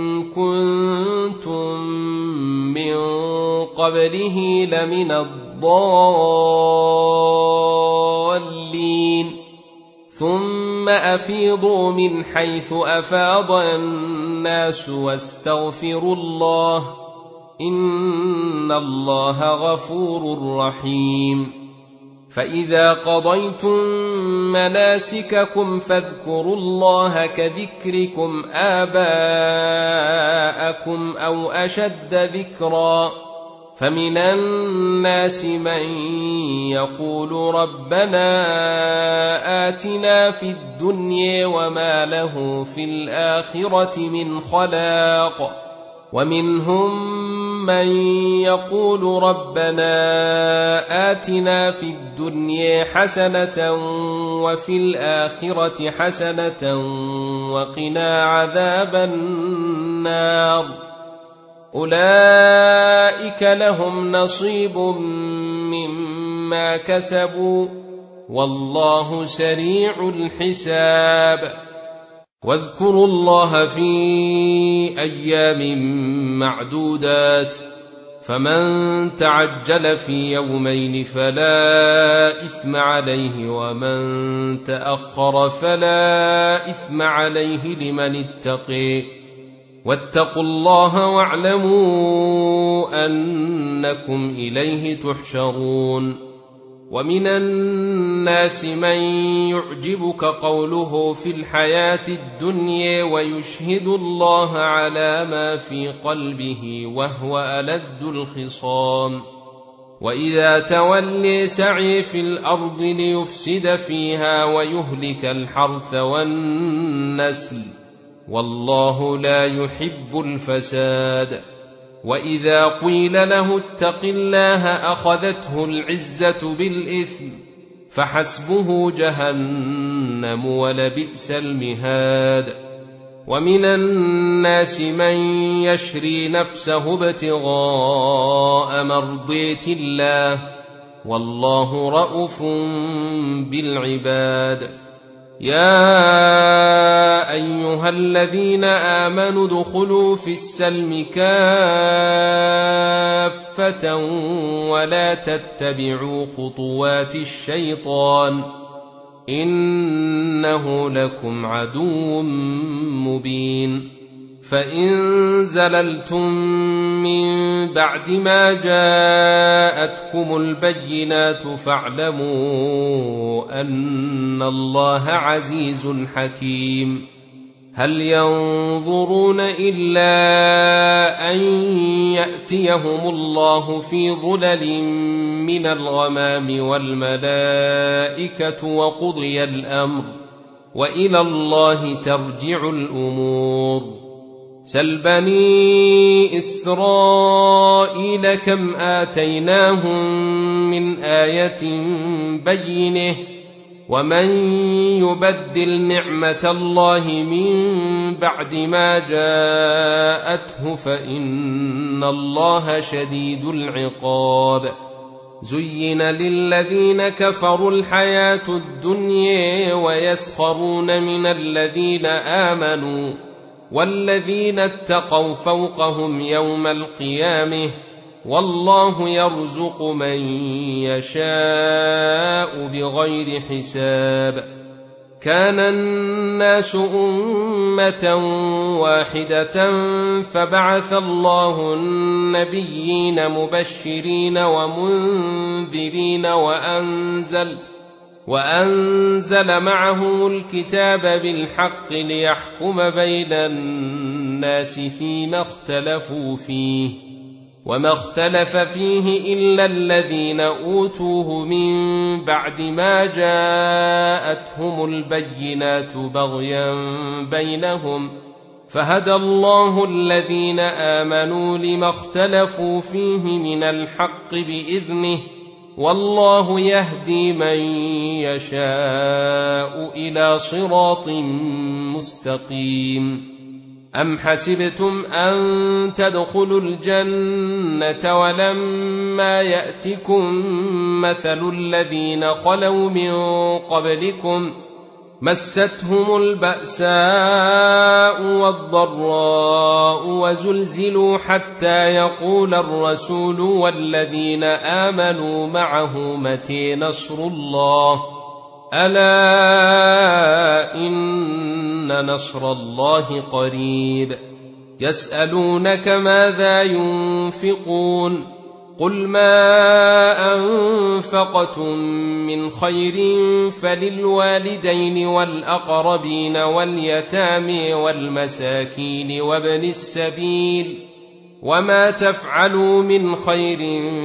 كنتم من قبله لمن الضالين. ثم أفيضوا من حيث أفاض الناس واستغفروا الله، إن الله غفور رحيم. فإذا قضيتم مناسككم فاذكروا الله كذكركم آباءكم أو أشد ذكرا، فمن الناس من يقول ربنا آتنا في الدنيا وما له في الآخرة من خلاق، ومنهم من يقول ربنا آتنا في الدنيا حسنة وفي الآخرة حسنة وقنا عذاب النار. أولئك لهم نصيب مما كسبوا والله سريع الحساب. واذكروا الله في أيام معدودات، فمن تعجل في يومين فلا إثم عليه، ومن تأخر فلا إثم عليه لمن اتقي. واتقوا الله واعلموا أنكم إليه تحشرون. ومن الناس من يعجبك قوله في الحياة الدنيا ويشهد الله على ما في قلبه وهو ألد الخصام، وإذا تولي سعي في الأرض ليفسد فيها ويهلك الحرث والنسل، والله لا يحب الفساد. وإذا قيل له اتق الله أخذته العزة بالإثم، فحسبه جهنم ولبئس المهاد. ومن الناس من يشري نفسه ابتغاء مرضات الله، والله رءوف بالعباد. يا أيها الذين آمنوا ادخلوا في السلم كافة ولا تتبعوا خطوات الشيطان، إنه لكم عدو مبين. فإن زللتم من بعد ما جاءتكم البينات فاعلموا أن الله عزيز حكيم. هل ينظرون إلا أن يأتيهم الله في ظلل من الغمام والملائكة وقضي الأمر، وإلى الله ترجع الأمور. سل بني إسرائيل كم آتيناهم من آية بينة، ومن يبدل نعمة الله من بعد ما جاءته فإن الله شديد العقاب. زين للذين كفروا الحياة الدنيا ويسخرون من الذين آمنوا، والذين اتقوا فوقهم يوم القيامة، والله يرزق من يشاء بغير حساب. كان الناس أمة واحدة فبعث الله النبيين مبشرين ومنذرين وأنزل معه الكتاب بالحق ليحكم بين الناس فيما اختلفوا فيه وما اختلف فيه إلا الذين أوتوه من بعد ما جاءتهم البينات بغيا بينهم فهدى الله الذين آمنوا لما اختلفوا فيه من الحق بإذنه والله يهدي من يشاء إلى صراط مستقيم. أم حسبتم أن تدخلوا الجنة ولما يأتكم مثل الذين خلوا من قبلكم مستهم البأساء والضراء وزلزلوا حتى يقول الرسول والذين آمنوا معه متى نصر الله ألا إن نصر الله قريب. يسألونك ماذا ينفقون قل ما أنفقتم من خير فللوالدين والأقربين واليتامى والمساكين وابن السبيل وما تفعلوا من خير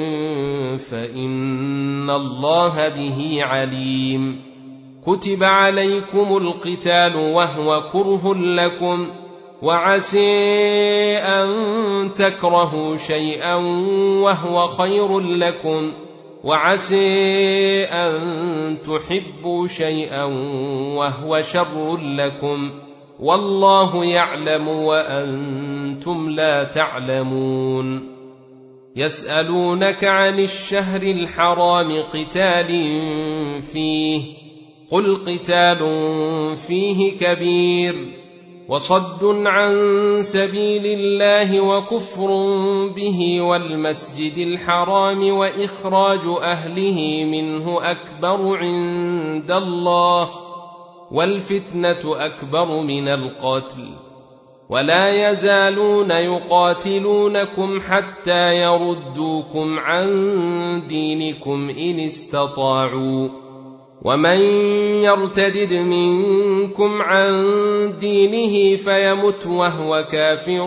فإن الله به عليم. كتب عليكم القتال وهو كره لكم وعسى أن تكرهوا شيئا وهو خير لكم وعسى أن تحبوا شيئا وهو شر لكم والله يعلم وأنتم لا تعلمون. يسألونك عن الشهر الحرام قتال فيه قل قتال فيه كبير وصد عن سبيل الله وكفر به والمسجد الحرام وإخراج أهله منه أكبر عند الله والفتنة أكبر من القتل ولا يزالون يقاتلونكم حتى يردوكم عن دينكم إن استطاعوا ومن يرتدد منكم عن دينه فيمت وهو كافر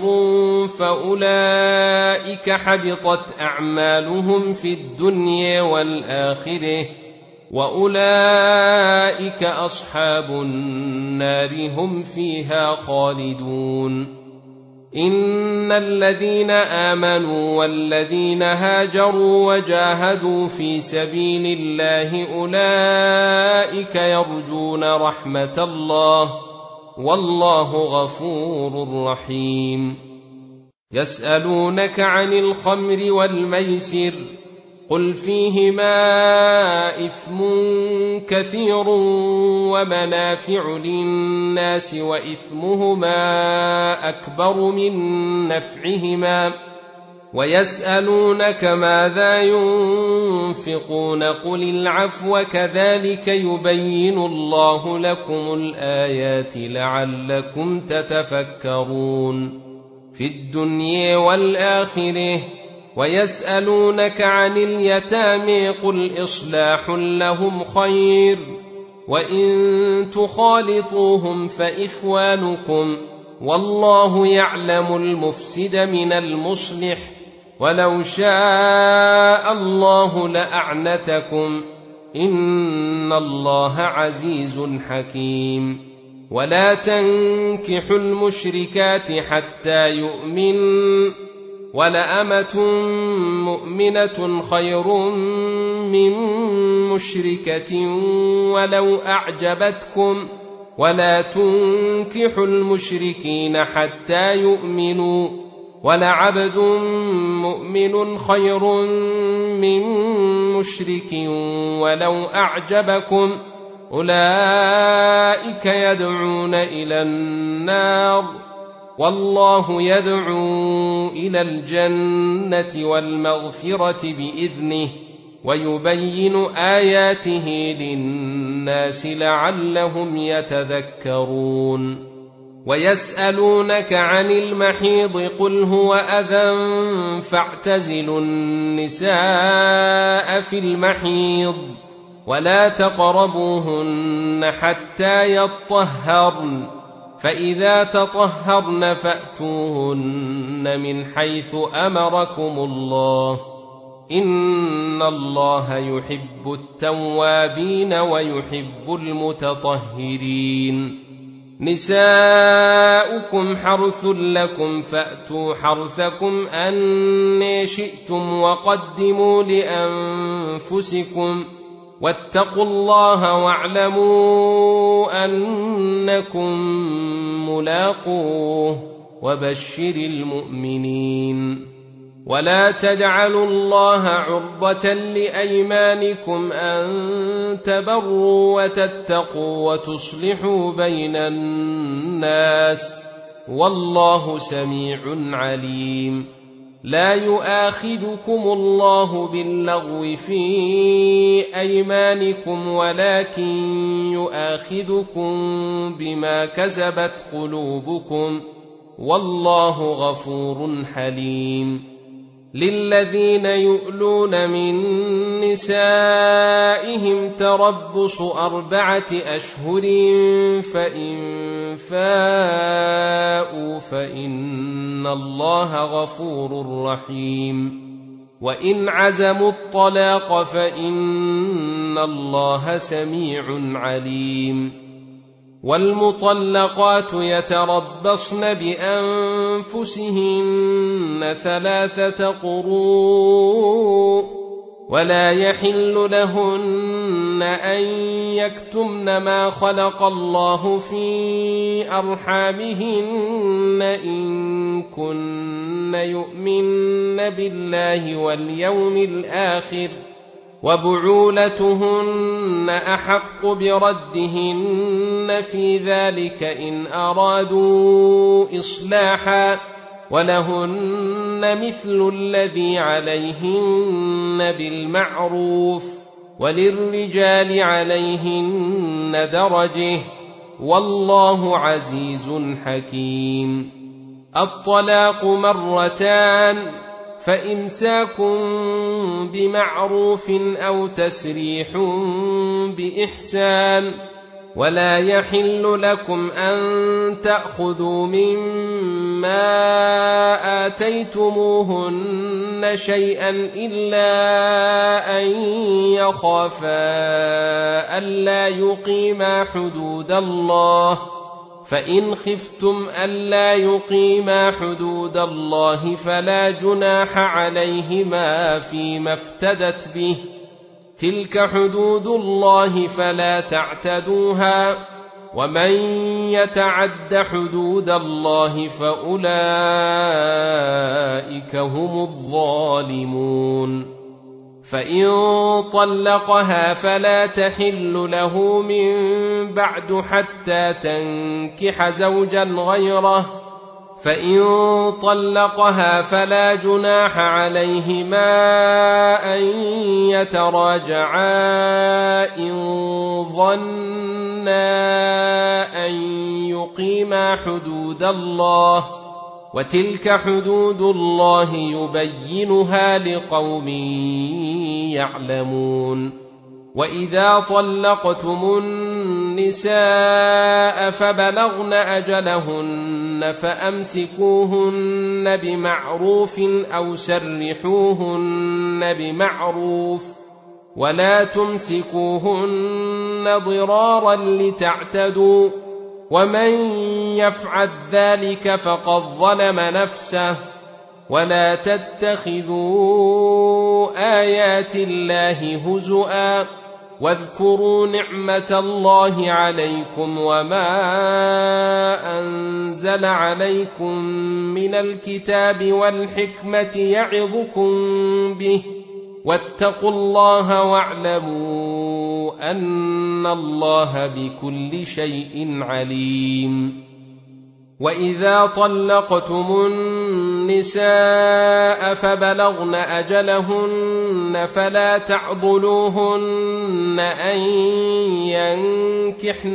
فأولئك حبطت أعمالهم في الدنيا والآخرة وأولئك أصحاب النار هم فيها خالدون. إن الذين آمنوا والذين هاجروا وجاهدوا في سبيل الله أولئك يرجون رحمة الله والله غفور رحيم. يسألونك عن الخمر والميسر قل فيهما إثم كثير ومنافع للناس وإثمهما أكبر من نفعهما ويسألونك ماذا ينفقون قل العفو كذلك يبين الله لكم الآيات لعلكم تتفكرون في الدنيا والآخرة. ويسألونك عن اليتامى قل إصلاح لهم خير وإن تخالطوهم فإخوانكم والله يعلم المفسد من المصلح ولو شاء الله لأعنتكم إن الله عزيز حكيم. ولا تنكحوا المشركات حتى يؤمنوا ولأمة مؤمنة خير من مشركة ولو أعجبتكم ولا تنكحوا المشركين حتى يؤمنوا ولعبد مؤمن خير من مشرك ولو أعجبكم أولئك يدعون إلى النار والله يدعو إلى الجنة والمغفرة بإذنه ويبين آياته للناس لعلهم يتذكرون. ويسألونك عن المحيض قل هو أذى فاعتزلوا النساء في المحيض ولا تقربوهن حتى يطهرن فإذا تطهرن فأتوهن من حيث أمركم الله إن الله يحب التوابين ويحب المتطهرين نساؤكم حرث لكم فأتوا حرثكم أن شئتم وقدموا لأنفسكم واتقوا الله واعلموا أنكم ملاقوه وبشر المؤمنين ولا تجعلوا الله عرضة لأيمانكم أن تبروا وتتقوا وتصلحوا بين الناس والله سميع عليم لا يؤاخذكم الله باللغو في أيمانكم ولكن يؤاخذكم بما كسبت قلوبكم والله غفور حليم للذين يؤلون من نسائهم تربص 4 أشهر فإن فاءوا فإن الله غفور رحيم وإن عزموا الطلاق فإن الله سميع عليم والمطلقات يتربصن بأنفسهن 3 قروء ولا يحل لهن أن يكتمن ما خلق الله في أرحامهن إن كن يؤمن بالله واليوم الآخر وبعولتهن أحق بردهن في ذلك إن أرادوا إصلاحا ولهن مثل الذي عليهن بالمعروف وللرجال عليهن درجة والله عزيز حكيم الطلاق 2 فإمساك بمعروف أو تسريح بإحسان ولا يحل لكم أن تأخذوا مما آتيتموهن شيئا إلا أن يخافا ألا يقيما حدود الله فإن خفتم ألا يقيما حدود الله فلا جناح عليهما فيما افتدت به تلك حدود الله فلا تعتدوها ومن يتعد حدود الله فأولئك هم الظالمون فإن طلقها فلا تحل له من بعد حتى تنكح زوجا غيره فإن طلقها فلا جناح عليهما أن يتراجعا إن ظنا أن يقيما حدود الله وتلك حدود الله يبينها لقوم يعلمون وإذا طلقتم النساء فبلغن أجلهن فأمسكوهن بمعروف أو سرحوهن بمعروف ولا تمسكوهن ضرارا لتعتدوا ومن يفعل ذلك فقد ظلم نفسه ولا تتخذوا آيات الله هزؤا واذكروا نعمة الله عليكم وما أنزل عليكم من الكتاب والحكمة يعظكم به واتقوا الله واعلموا أن الله بكل شيء عليم وإذا طلقتم النساء فبلغن أجلهن فلا تعضلوهن أن ينكحن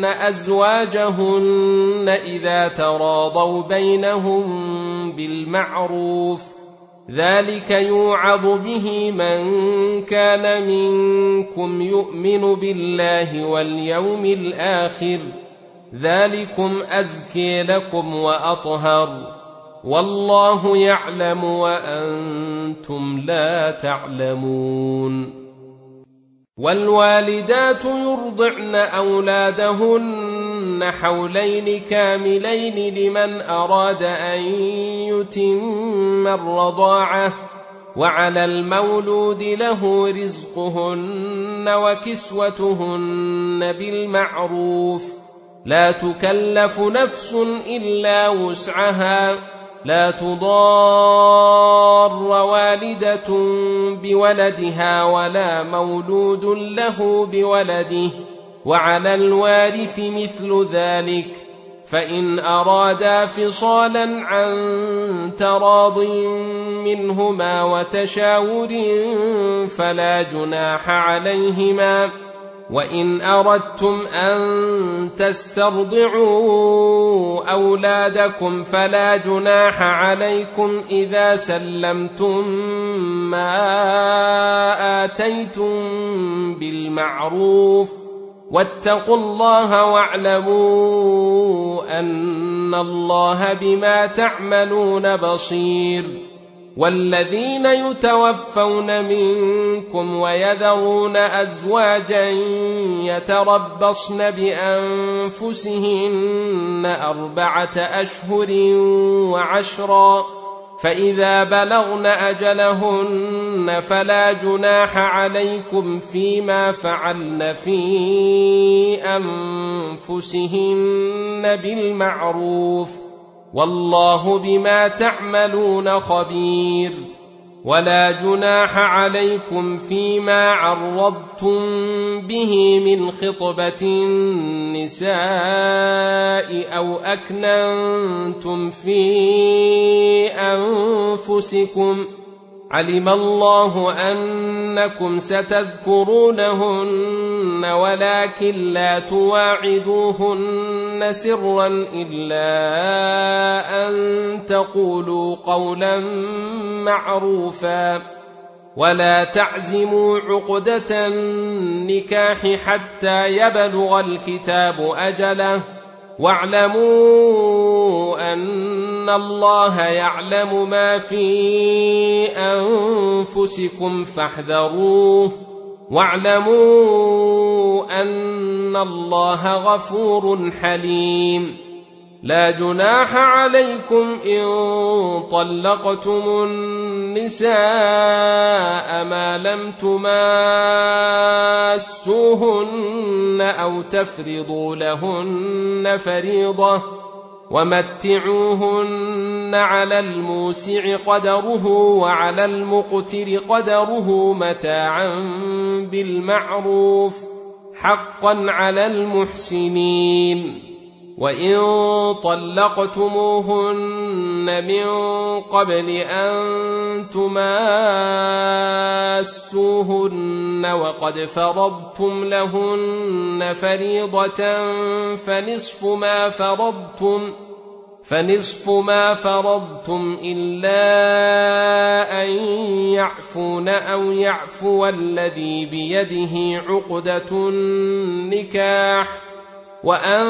أزواجهن إذا تراضوا بينهم بالمعروف ذلك يوعظ به من كان منكم يؤمن بالله واليوم الآخر ذلكم أزكي لكم وأطهر والله يعلم وأنتم لا تعلمون والوالدات يرضعن أولادهن حولين كاملين لمن أراد أن يتم الرضاعة وعلى المولود له رزقهن وكسوتهن بالمعروف لا تكلف نفس إلا وسعها لا تضار والدة بولدها ولا مولود له بولده وعلى الوارث مثل ذلك فإن أرادا فصالا عن تراض منهما وتشاور فلا جناح عليهما وإن أردتم أن تسترضعوا أولادكم فلا جناح عليكم إذا سلمتم ما آتيتم بالمعروف واتقوا الله واعلموا أن الله بما تعملون بصير والذين يتوفون منكم ويذرون أزواجا يتربصن بأنفسهن 4 أشهر وعشرا فإذا بلغن أجلهن فلا جناح عليكم فيما فعلن في أنفسهن بالمعروف والله بما تعملون خبير ولا جناح عليكم فيما عرضتم به من خطبة النساء أو أكننتم في أنفسكم علم الله أنكم ستذكرونهن ولكن لا تواعدوهن سرا إلا أن تقولوا قولا معروفا ولا تعزموا عقدة النكاح حتى يبلغ الكتاب أجله واعلموا أن الله يعلم ما في أنفسكم فاحذروه واعلموا أن الله غفور حليم لا جناح عليكم إن طلقتم النساء ما لم تماسوهن أو تفرضوا لهن فريضة ومتعوهن على الموسع قدره وعلى المقتر قدره متاعا بالمعروف حقا على المحسنين وإن طلقتموهن من قبل أن تماسوهن وقد فرضتم لهن فريضة فنصف ما فرضتم إلا أن يعفون أو يعفو الذي بيده عقدة النكاح وأن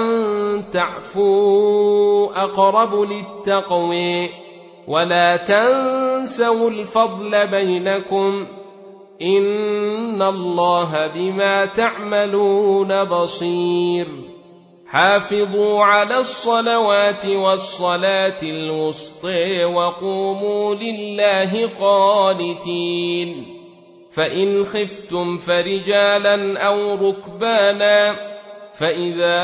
تعفوا أقرب للتقوى ولا تنسوا الفضل بينكم إن الله بما تعملون بصير حافظوا على الصلوات والصلاة الوسطى وقوموا لله قانتين فإن خفتم فرجالا أو ركبانا فإذا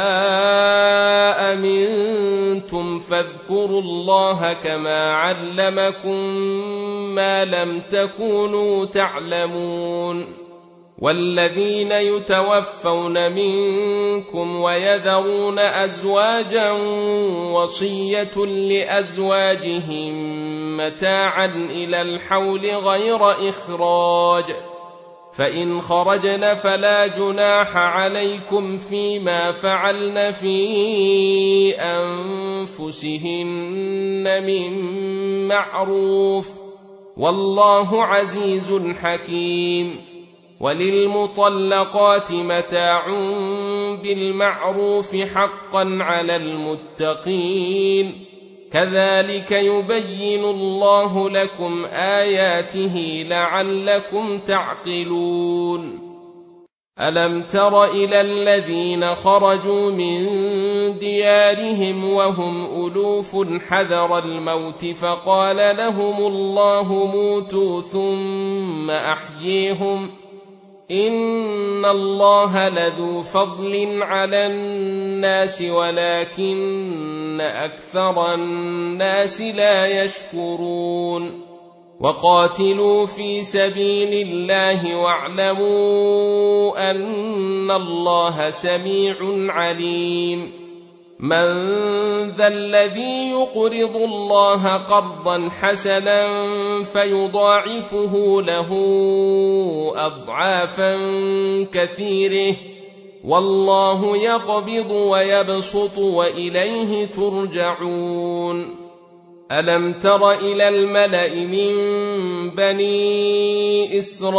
أمنتم فاذكروا الله كما علمكم ما لم تكونوا تعلمون والذين يتوفون منكم ويذرون أزواجا وصية لأزواجهم متاعا إلى الحول غير إخراج فإن خرجن فلا جناح عليكم فيما فعلن في أنفسهن من معروف والله عزيز حكيم. وللمطلقات متاع بالمعروف حقا على المتقين، كذلك يبين الله لكم آياته لعلكم تعقلون. ألم تر إلى الذين خرجوا من ديارهم وهم ألوف حذر الموت فقال لهم الله موتوا ثم أحييهم، إن الله لذو فضل على الناس ولكن أكثر الناس لا يشكرون. وقاتلوا في سبيل الله واعلموا أن الله سميع عليم. من ذا الذي يقرض الله قرضا حسنا فيضاعفه له أضعافا كثيرة، والله يقبض ويبسط وإليه ترجعون. ألم تر إلى الملأ من بني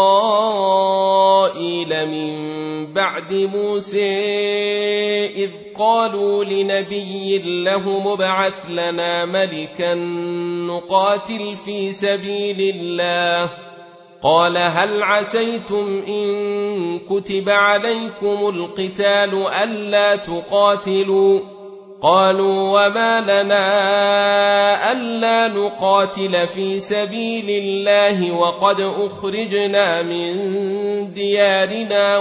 إسرائيل من بعد موسى إذ قالوا لنبي له مبعث لنا ملكا نقاتل في سبيل الله، قال هل عسيتم إن كتب عليكم القتال ألا تقاتلوا؟ قالوا وما لنا ألا نقاتل في سبيل الله وقد أخرجنا من ديارنا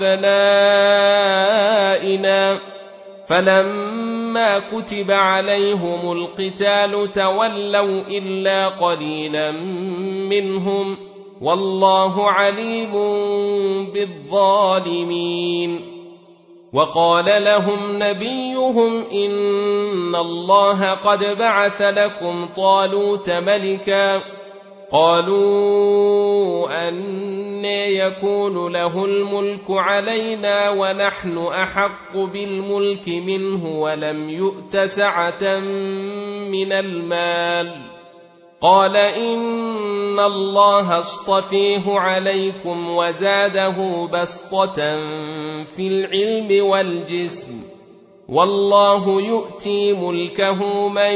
وأبنائنا، فلما كتب عليهم القتال تولوا إلا قليلا منهم، والله عليم بالظالمين. وقال لهم نبيهم إن الله قد بعث لكم طالوت ملكا، قالوا أنى يكون له الملك علينا ونحن أحق بالملك منه ولم يؤت سعة من المال، قال إن الله اصطفيه عليكم وزاده بسطة في العلم والجسم، والله يؤتي ملكه من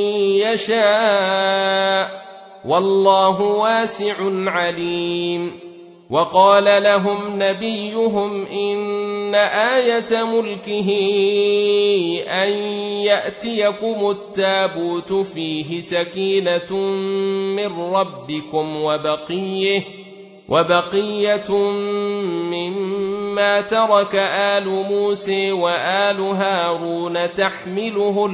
يشاء والله واسع عليم. وقال لهم نبيهم إن آية ملكه أن يأتيكم التابوت فيه سكينة من ربكم وبقية مما ترك آل موسى وآل هارون تحمله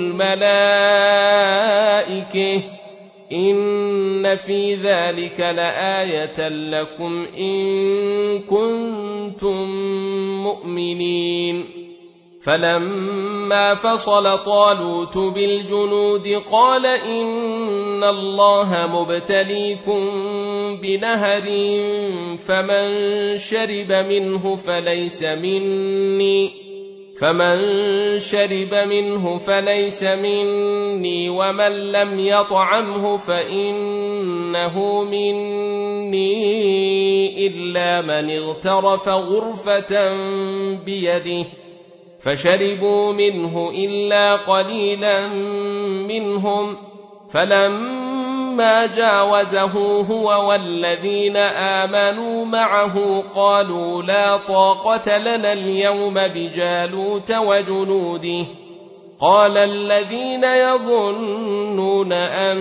الملائكة، إن في ذلك لآية لكم إن كنتم مؤمنين. فلما فصل طالوت بالجنود قال إن الله مبتليكم بنهر فمن شرب منه فليس مني ومن لم يطعمه فإنه مني إلا من اغترف غرفة بيده، فشربوا منه إلا قليلا منهم، فلما جاوزه هو والذين آمنوا معه قالوا لا طاقة لنا اليوم بجالوت وجنوده، قال الذين يظنون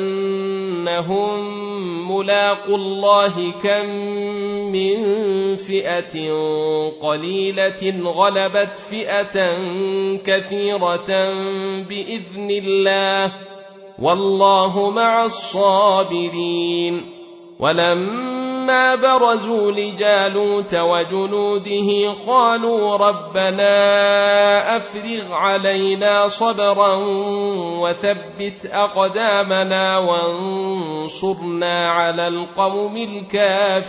أنهم ملاقو الله كم من فئة قليلة غلبت فئة كثيرة بإذن الله والله مع الصابرين. ولما برزوا لجالوت وجنوده قالوا ربنا أفرغ علينا صبرا وثبت أقدامنا وانصرنا على القوم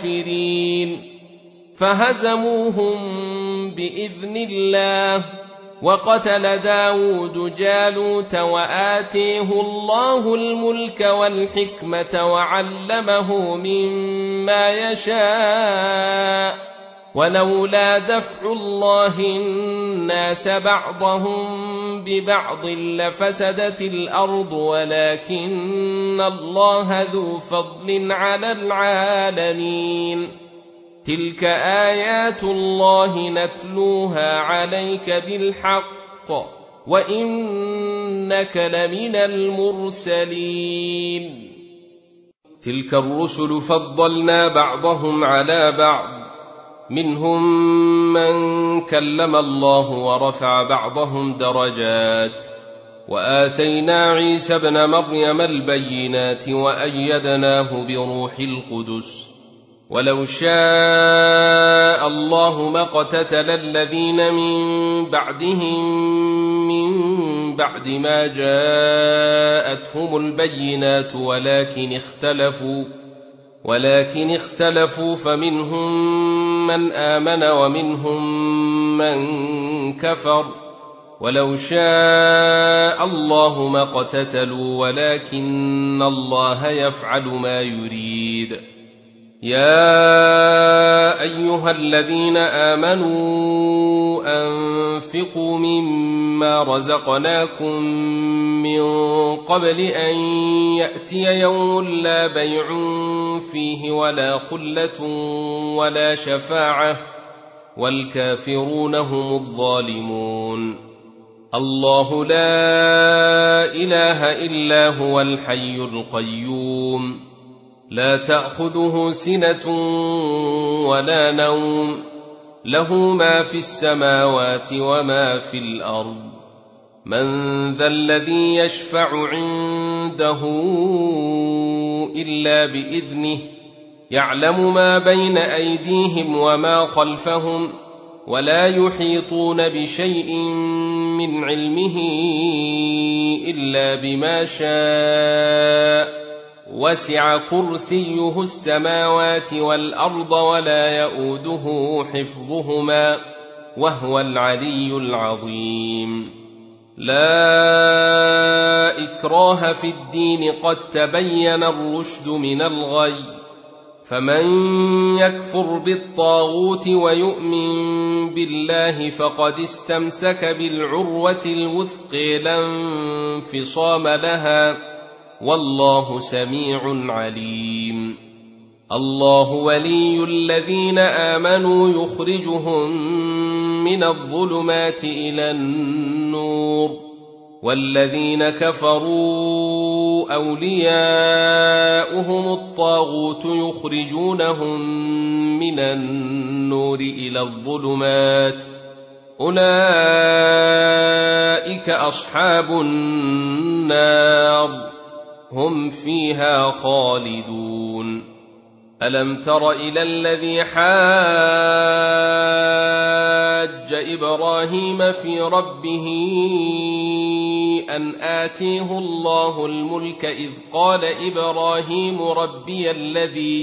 الكافرين، فهزموهم بإذن الله وقتل داود جالوت وآتيه الله الملك والحكمة وعلمه مما يشاء ولولا دفع الله الناس بعضهم ببعض لفسدت الأرض ولكن الله ذو فضل على العالمين تلك آيات الله نتلوها عليك بالحق وإنك لمن المرسلين تلك الرسل فضلنا بعضهم على بعض منهم من كلم الله ورفع بعضهم درجات وآتينا عيسى ابن مريم البينات وأيدناه بروح القدس ولو شاء الله ما اقتتل الذين من بعدهم من بعد ما جاءتهم البينات ولكن اختلفوا فمنهم من آمن ومنهم من كفر ولو شاء الله ما اقتتلوا ولكن الله يفعل ما يريد يا أيها الذين آمنوا أنفقوا مما رزقناكم من قبل أن يأتي يوم لا بيع فيه ولا خلة ولا شفاعة والكافرون هم الظالمون الله لا إله إلا هو الحي القيوم لا تأخذه سنة ولا نوم له ما في السماوات وما في الأرض من ذا الذي يشفع عنده إلا بإذنه يعلم ما بين أيديهم وما خلفهم ولا يحيطون بشيء من علمه إلا بما شاء وسع كرسيه السماوات والأرض ولا يؤوده حفظهما وهو العلي العظيم لا إكراه في الدين قد تبين الرشد من الغي فمن يكفر بالطاغوت ويؤمن بالله فقد استمسك بالعروة الوثق لا انفصام لها والله سميع عليم الله ولي الذين آمنوا يخرجهم من الظلمات إلى النور والذين كفروا أولياؤهم الطاغوت يخرجونهم من النور إلى الظلمات أولئك أصحاب النار هم فيها خالدون ألم تر إلى الذي حاج إبراهيم في ربه أن آتيه الله الملك إذ قال إبراهيم ربي الذي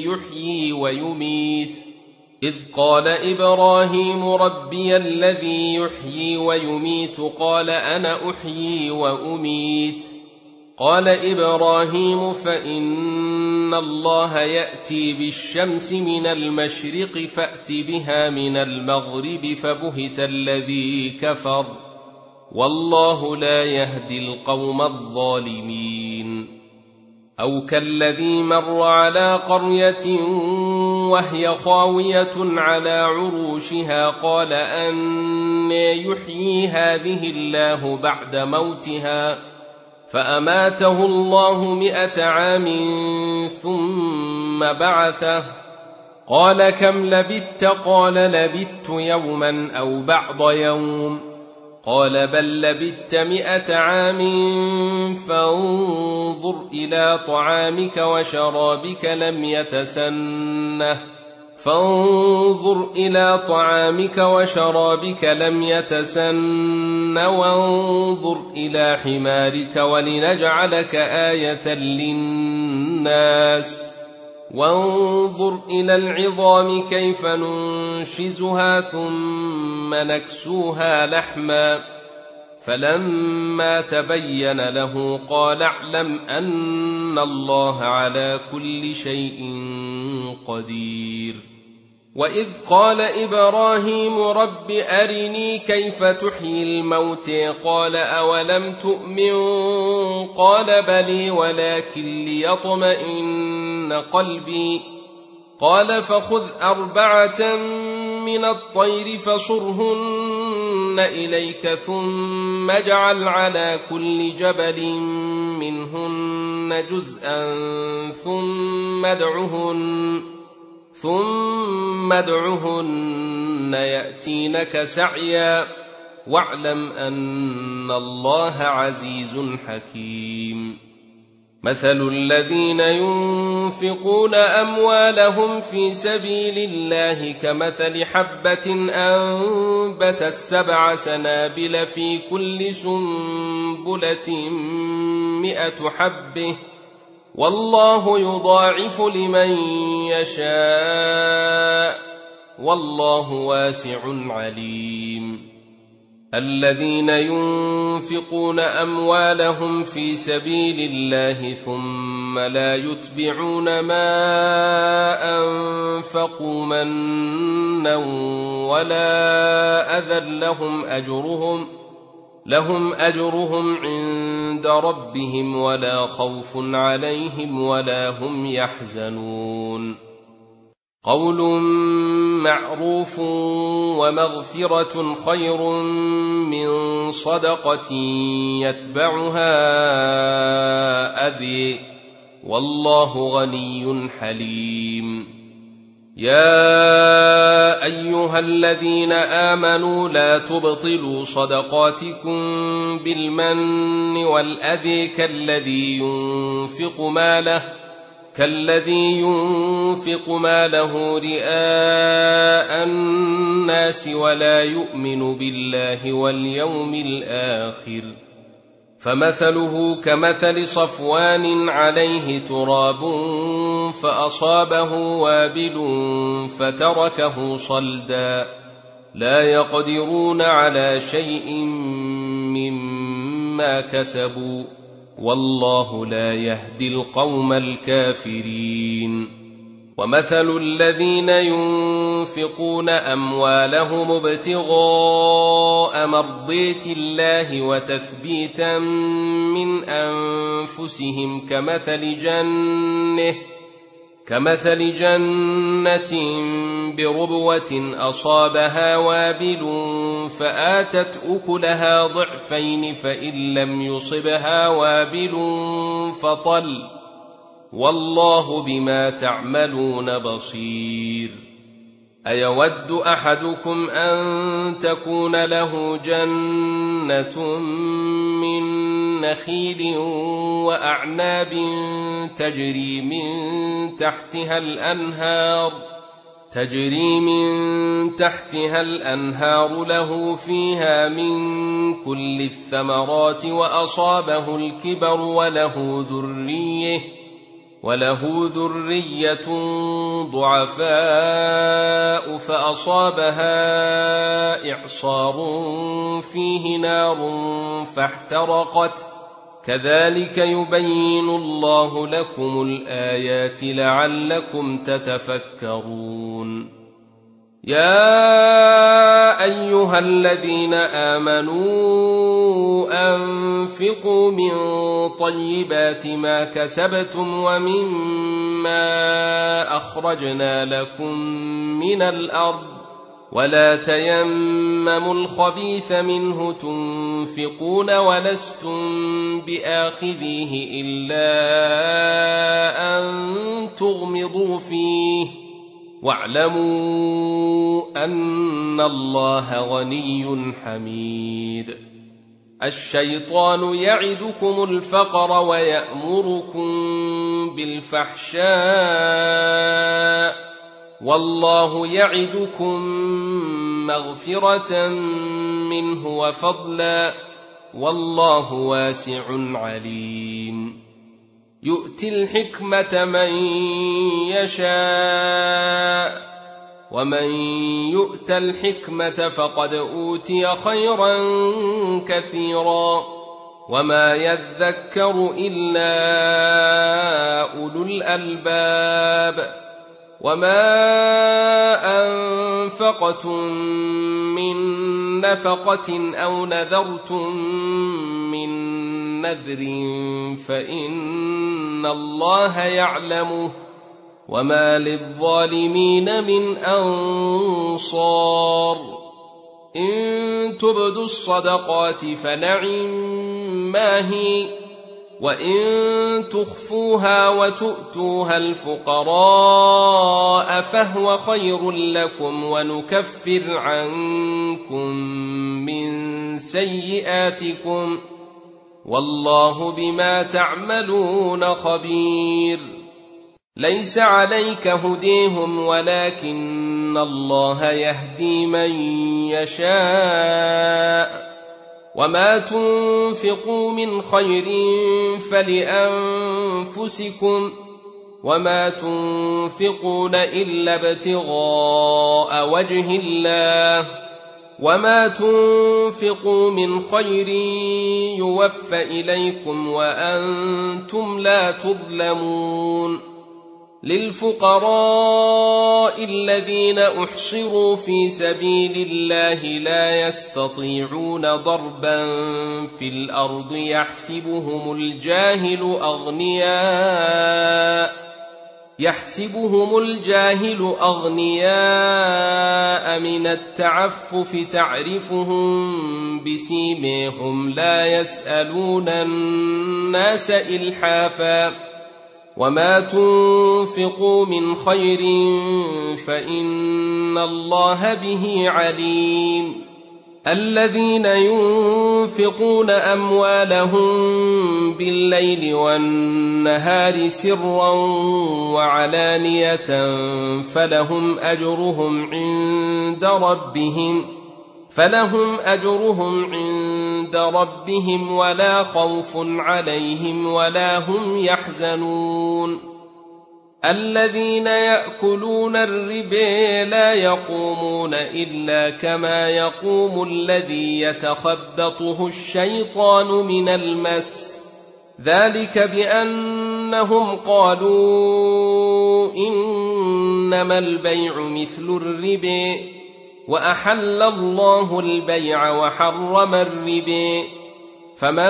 يحيي ويميت قال أنا أحيي وأميت قال إبراهيم فإن الله يأتي بالشمس من المشرق فأت بها من المغرب فبهت الذي كفر والله لا يهدي القوم الظالمين أو كالذي مر على قرية وهي خاوية على عروشها قال أنى يحيي هذه الله بعد موتها فأماته الله 100 عام ثم بعثه قال كم لبثت قال لبثت يوما أو بعض يوم قال بل لبثت 100 عام فانظر إلى طعامك وشرابك لم يتسن وانظر إلى حمارك ولنجعلك آية للناس وانظر إلى العظام كيف ننشزها ثم نكسوها لحما فلما تبين له قال اعلم أن الله على كل شيء قدير. وإذ قال إبراهيم رب أرني كيف تحيي الموتى قال أولم تؤمن قال بلى ولكن ليطمئن قلبي قال فخذ 4 من الطير فصرهن إليك ثم اجعل على كل جبل منهن جزءا ثم ادعهن يأتينك سعيا واعلم أن الله عزيز حكيم. مثل الذين ينفقون أموالهم في سبيل الله كمثل حبة أنبتت 7 سنابل في كل سنبلة 100 حبة والله يضاعف لمن يشاء والله واسع عليم. الذين ينفقون أموالهم في سبيل الله ثم لا يتبعون ما أنفقوا منا ولا أذى لهم أجرهم عند ربهم ولا خوف عليهم ولا هم يحزنون. قول معروف ومغفرة خير من صدقة يتبعها أذى والله غني حليم. يا أيها الذين آمنوا لا تبطلوا صدقاتكم بالمن والأذى كالذي ينفق ماله رئاء الناس ولا يؤمن بالله واليوم الآخر فمثله كمثل صفوان عليه تراب فأصابه وابل فتركه صلدا لا يقدرون على شيء مما كسبوا والله لا يهدي القوم الكافرين. ومثل الذين ينفقون أموالهم ابتغاء مرضات الله وتثبيتا من أنفسهم كمثل جنة بربوة أصابها وابل فآتت أكلها ضعفين فإن لم يصبها وابل فطل والله بما تعملون بصير. أيود أحدكم أن تكون له جنة من نخيل وأعناب تجري من تحتها الأنهار له فيها من كل الثمرات وأصابه الكبر وله ذرية ضعفاء فأصابها إعصار فيه نار فاحترقت كذلك يبين الله لكم الآيات لعلكم تتفكرون. يا أيها الذين آمنوا أنفقوا من طيبات ما كسبتم ومما أخرجنا لكم من الأرض ولا تيمموا الخبيث منه تنفقون ولستم بآخذيه إلا أن تغمضوا فيه واعلموا أن الله غني حميد. الشيطان يعدكم الفقر ويأمركم بالفحشاء والله يعدكم مغفرة منه وفضلا والله واسع عليم. يؤتي الحكمة من يشاء ومن يؤت الحكمة فقد أوتي خيرا كثيرا وما يذكر إلا أولو الألباب وما أنفقتم من نفقة أو نذرتم من نذر فإن الله يعلمه وما للظالمين من أنصار إن تبدوا الصدقات فنعما هي وإن تخفوها وتؤتوها الفقراء فهو خير لكم ونكفر عنكم من سيئاتكم والله بما تعملون خبير ليس عليك هديهم ولكن الله يهدي من يشاء وما تنفقوا من خير فلأنفسكم وما تنفقون إلا ابتغاء وجه الله وما تنفقوا من خير يوفى إليكم وأنتم لا تظلمون للفقراء الذين أحصروا في سبيل الله لا يستطيعون ضربا في الأرض يحسبهم الجاهل أغنياء من التعفف تعرفهم بسيماهم لا يسألون الناس إلحافا وما تنفقوا من خير فإن الله به عليم الذين ينفقون أموالهم بالليل والنهار سرا وعلانية فلهم أجرهم عند ربهم ولا خوف عليهم ولا هم يحزنون الذين يأكلون الربا لا يقومون إلا كما يقوم الذي يتخبطه الشيطان من المس ذلك بأنهم قالوا إنما البيع مثل الربا وأحل الله البيع وحرم الربا فمن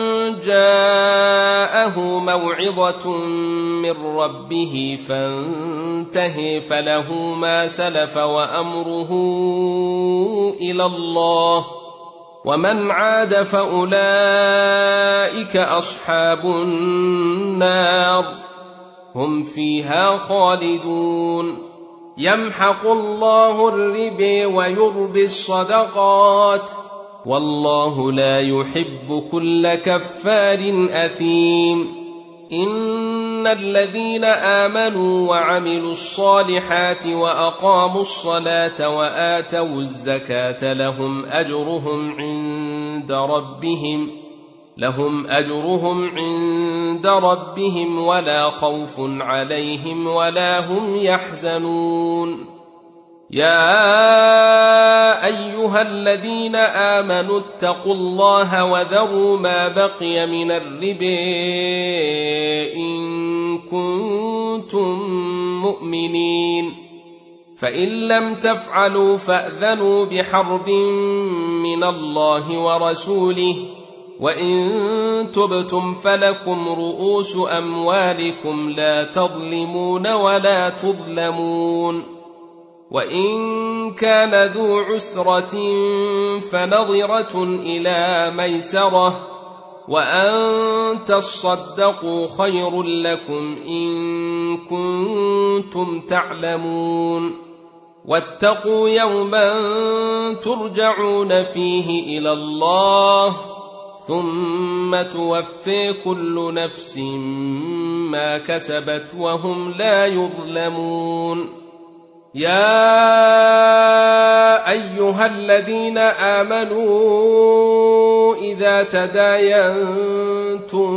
جاءه موعظة من ربه فانتهى فله ما سلف وأمره إلى الله ومن عاد فأولئك أصحاب النار هم فيها خالدون يمحق الله الربا ويربي الصدقات والله لا يحب كل كفار أثيم إن الذين آمنوا وعملوا الصالحات وأقاموا الصلاة وآتوا الزكاة لهم أجرهم عند ربهم ولا خوف عليهم ولا هم يحزنون يا أيها الذين آمنوا اتقوا الله وذروا ما بقي من الربا إن كنتم مؤمنين فإن لم تفعلوا فأذنوا بحرب من الله ورسوله وإن تبتم فلكم رؤوس أموالكم لا تظلمون ولا تظلمون وإن كان ذو عسرة فنظرة إلى ميسرة وأن تصدقوا خير لكم إن كنتم تعلمون واتقوا يوما ترجعون فيه إلى الله ثم توفي كل نفس ما كسبت وهم لا يظلمون يا أيها الذين آمنوا إذا تداينتم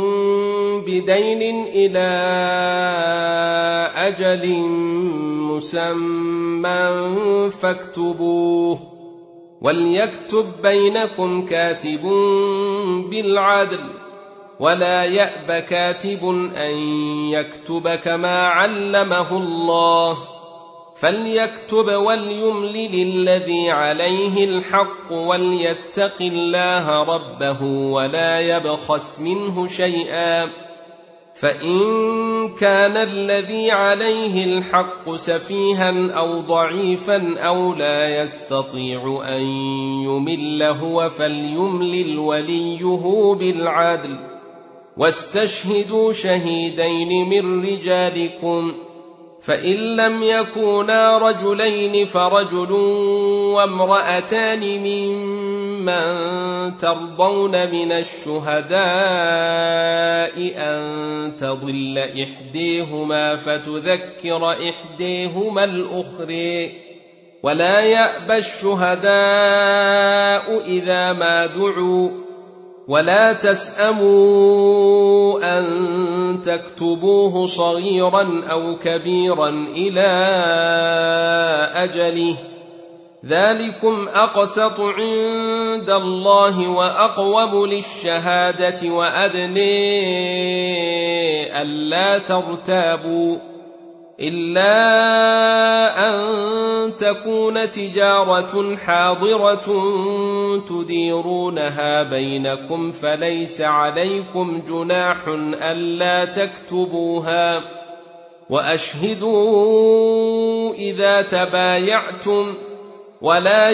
بدين إلى أجل مسمى فاكتبوه وليكتب بينكم كاتب بالعدل ولا يأب كاتب أن يكتب كما علمه الله فليكتب وليملل الذي عليه الحق وليتق الله ربه ولا يبخس منه شيئا فإن كان الذي عليه الحق سفيها أو ضعيفا أو لا يستطيع أن يمل هو فليملل وليه بالعدل واستشهدوا شهيدين من رجالكم فإن لم يكونا رجلين فرجل وامرأتان ممن ترضون من الشهداء أن تضل إحديهما فتذكر إحديهما الأخرى ولا يأبى الشهداء إذا ما دعوا ولا تسأموا أن تكتبوه صغيرا أو كبيرا إلى أجله ذلكم أقسط عند الله وأقوم للشهادة وأدني ألا ترتابوا إلا أن تكون تجارة حاضرة تديرونها بينكم فليس عليكم جناح ألا تكتبوها وأشهدوا إذا تبايعتم ولا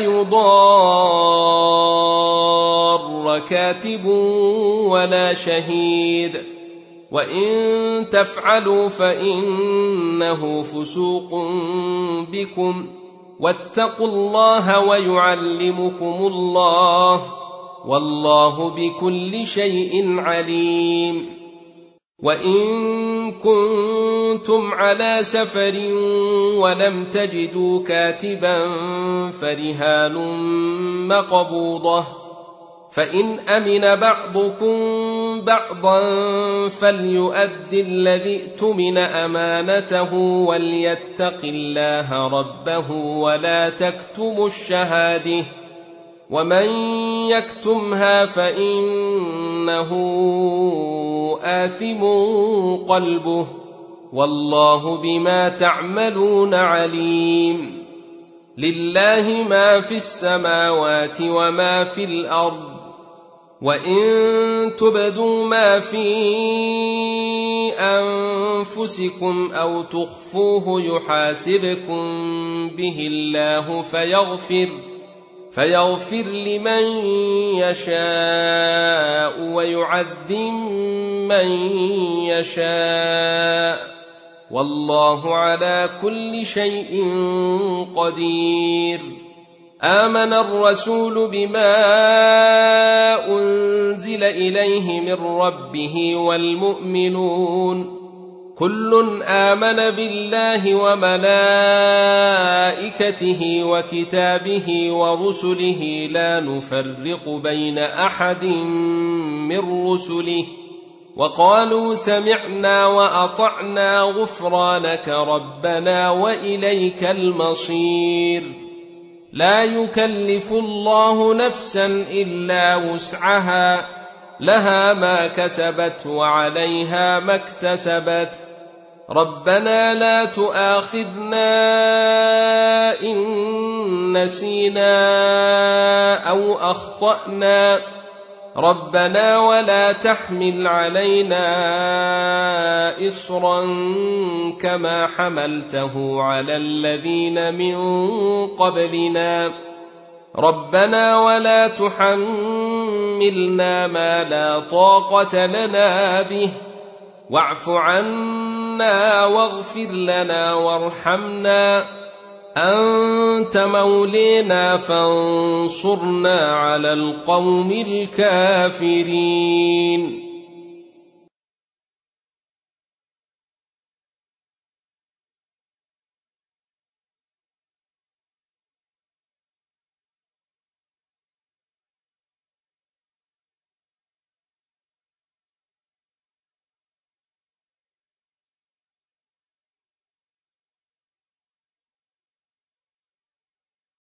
يضار كاتب ولا شهيد وإن تفعلوا فإنه فسوق بكم واتقوا الله ويعلمكم الله والله بكل شيء عليم وإن كنتم على سفر ولم تجدوا كاتبا فرهان مقبوضة فإن أمن بعضكم بعضا فليؤد الذي اؤتمن أمانته وليتق الله ربه ولا تكتموا الشهادة ومن يكتمها فإنه آثم قلبه والله بما تعملون عليم لله ما في السماوات وما في الأرض وإن تبدوا ما في أنفسكم أو تخفوه يحاسبكم به الله فيغفر لمن يشاء ويعذب من يشاء والله على كل شيء قدير آمن الرسول بما أنزل إليه من ربه والمؤمنون كل آمن بالله وملائكته وكتابه ورسله لا نفرق بين أحد من رسله وقالوا سمعنا وأطعنا غفرانك ربنا وإليك المصير لا يكلف الله نفسا إلا وسعها لها ما كسبت وعليها ما اكتسبت ربنا لا تؤاخذنا إن نسينا أو أخطأنا ربنا ولا تحمل علينا إصرا كما حملته على الذين من قبلنا ربنا ولا تحملنا ما لا طاقة لنا به واعف عنا واغفر لنا وارحمنا أنت مولينا فانصرنا على القوم الكافرين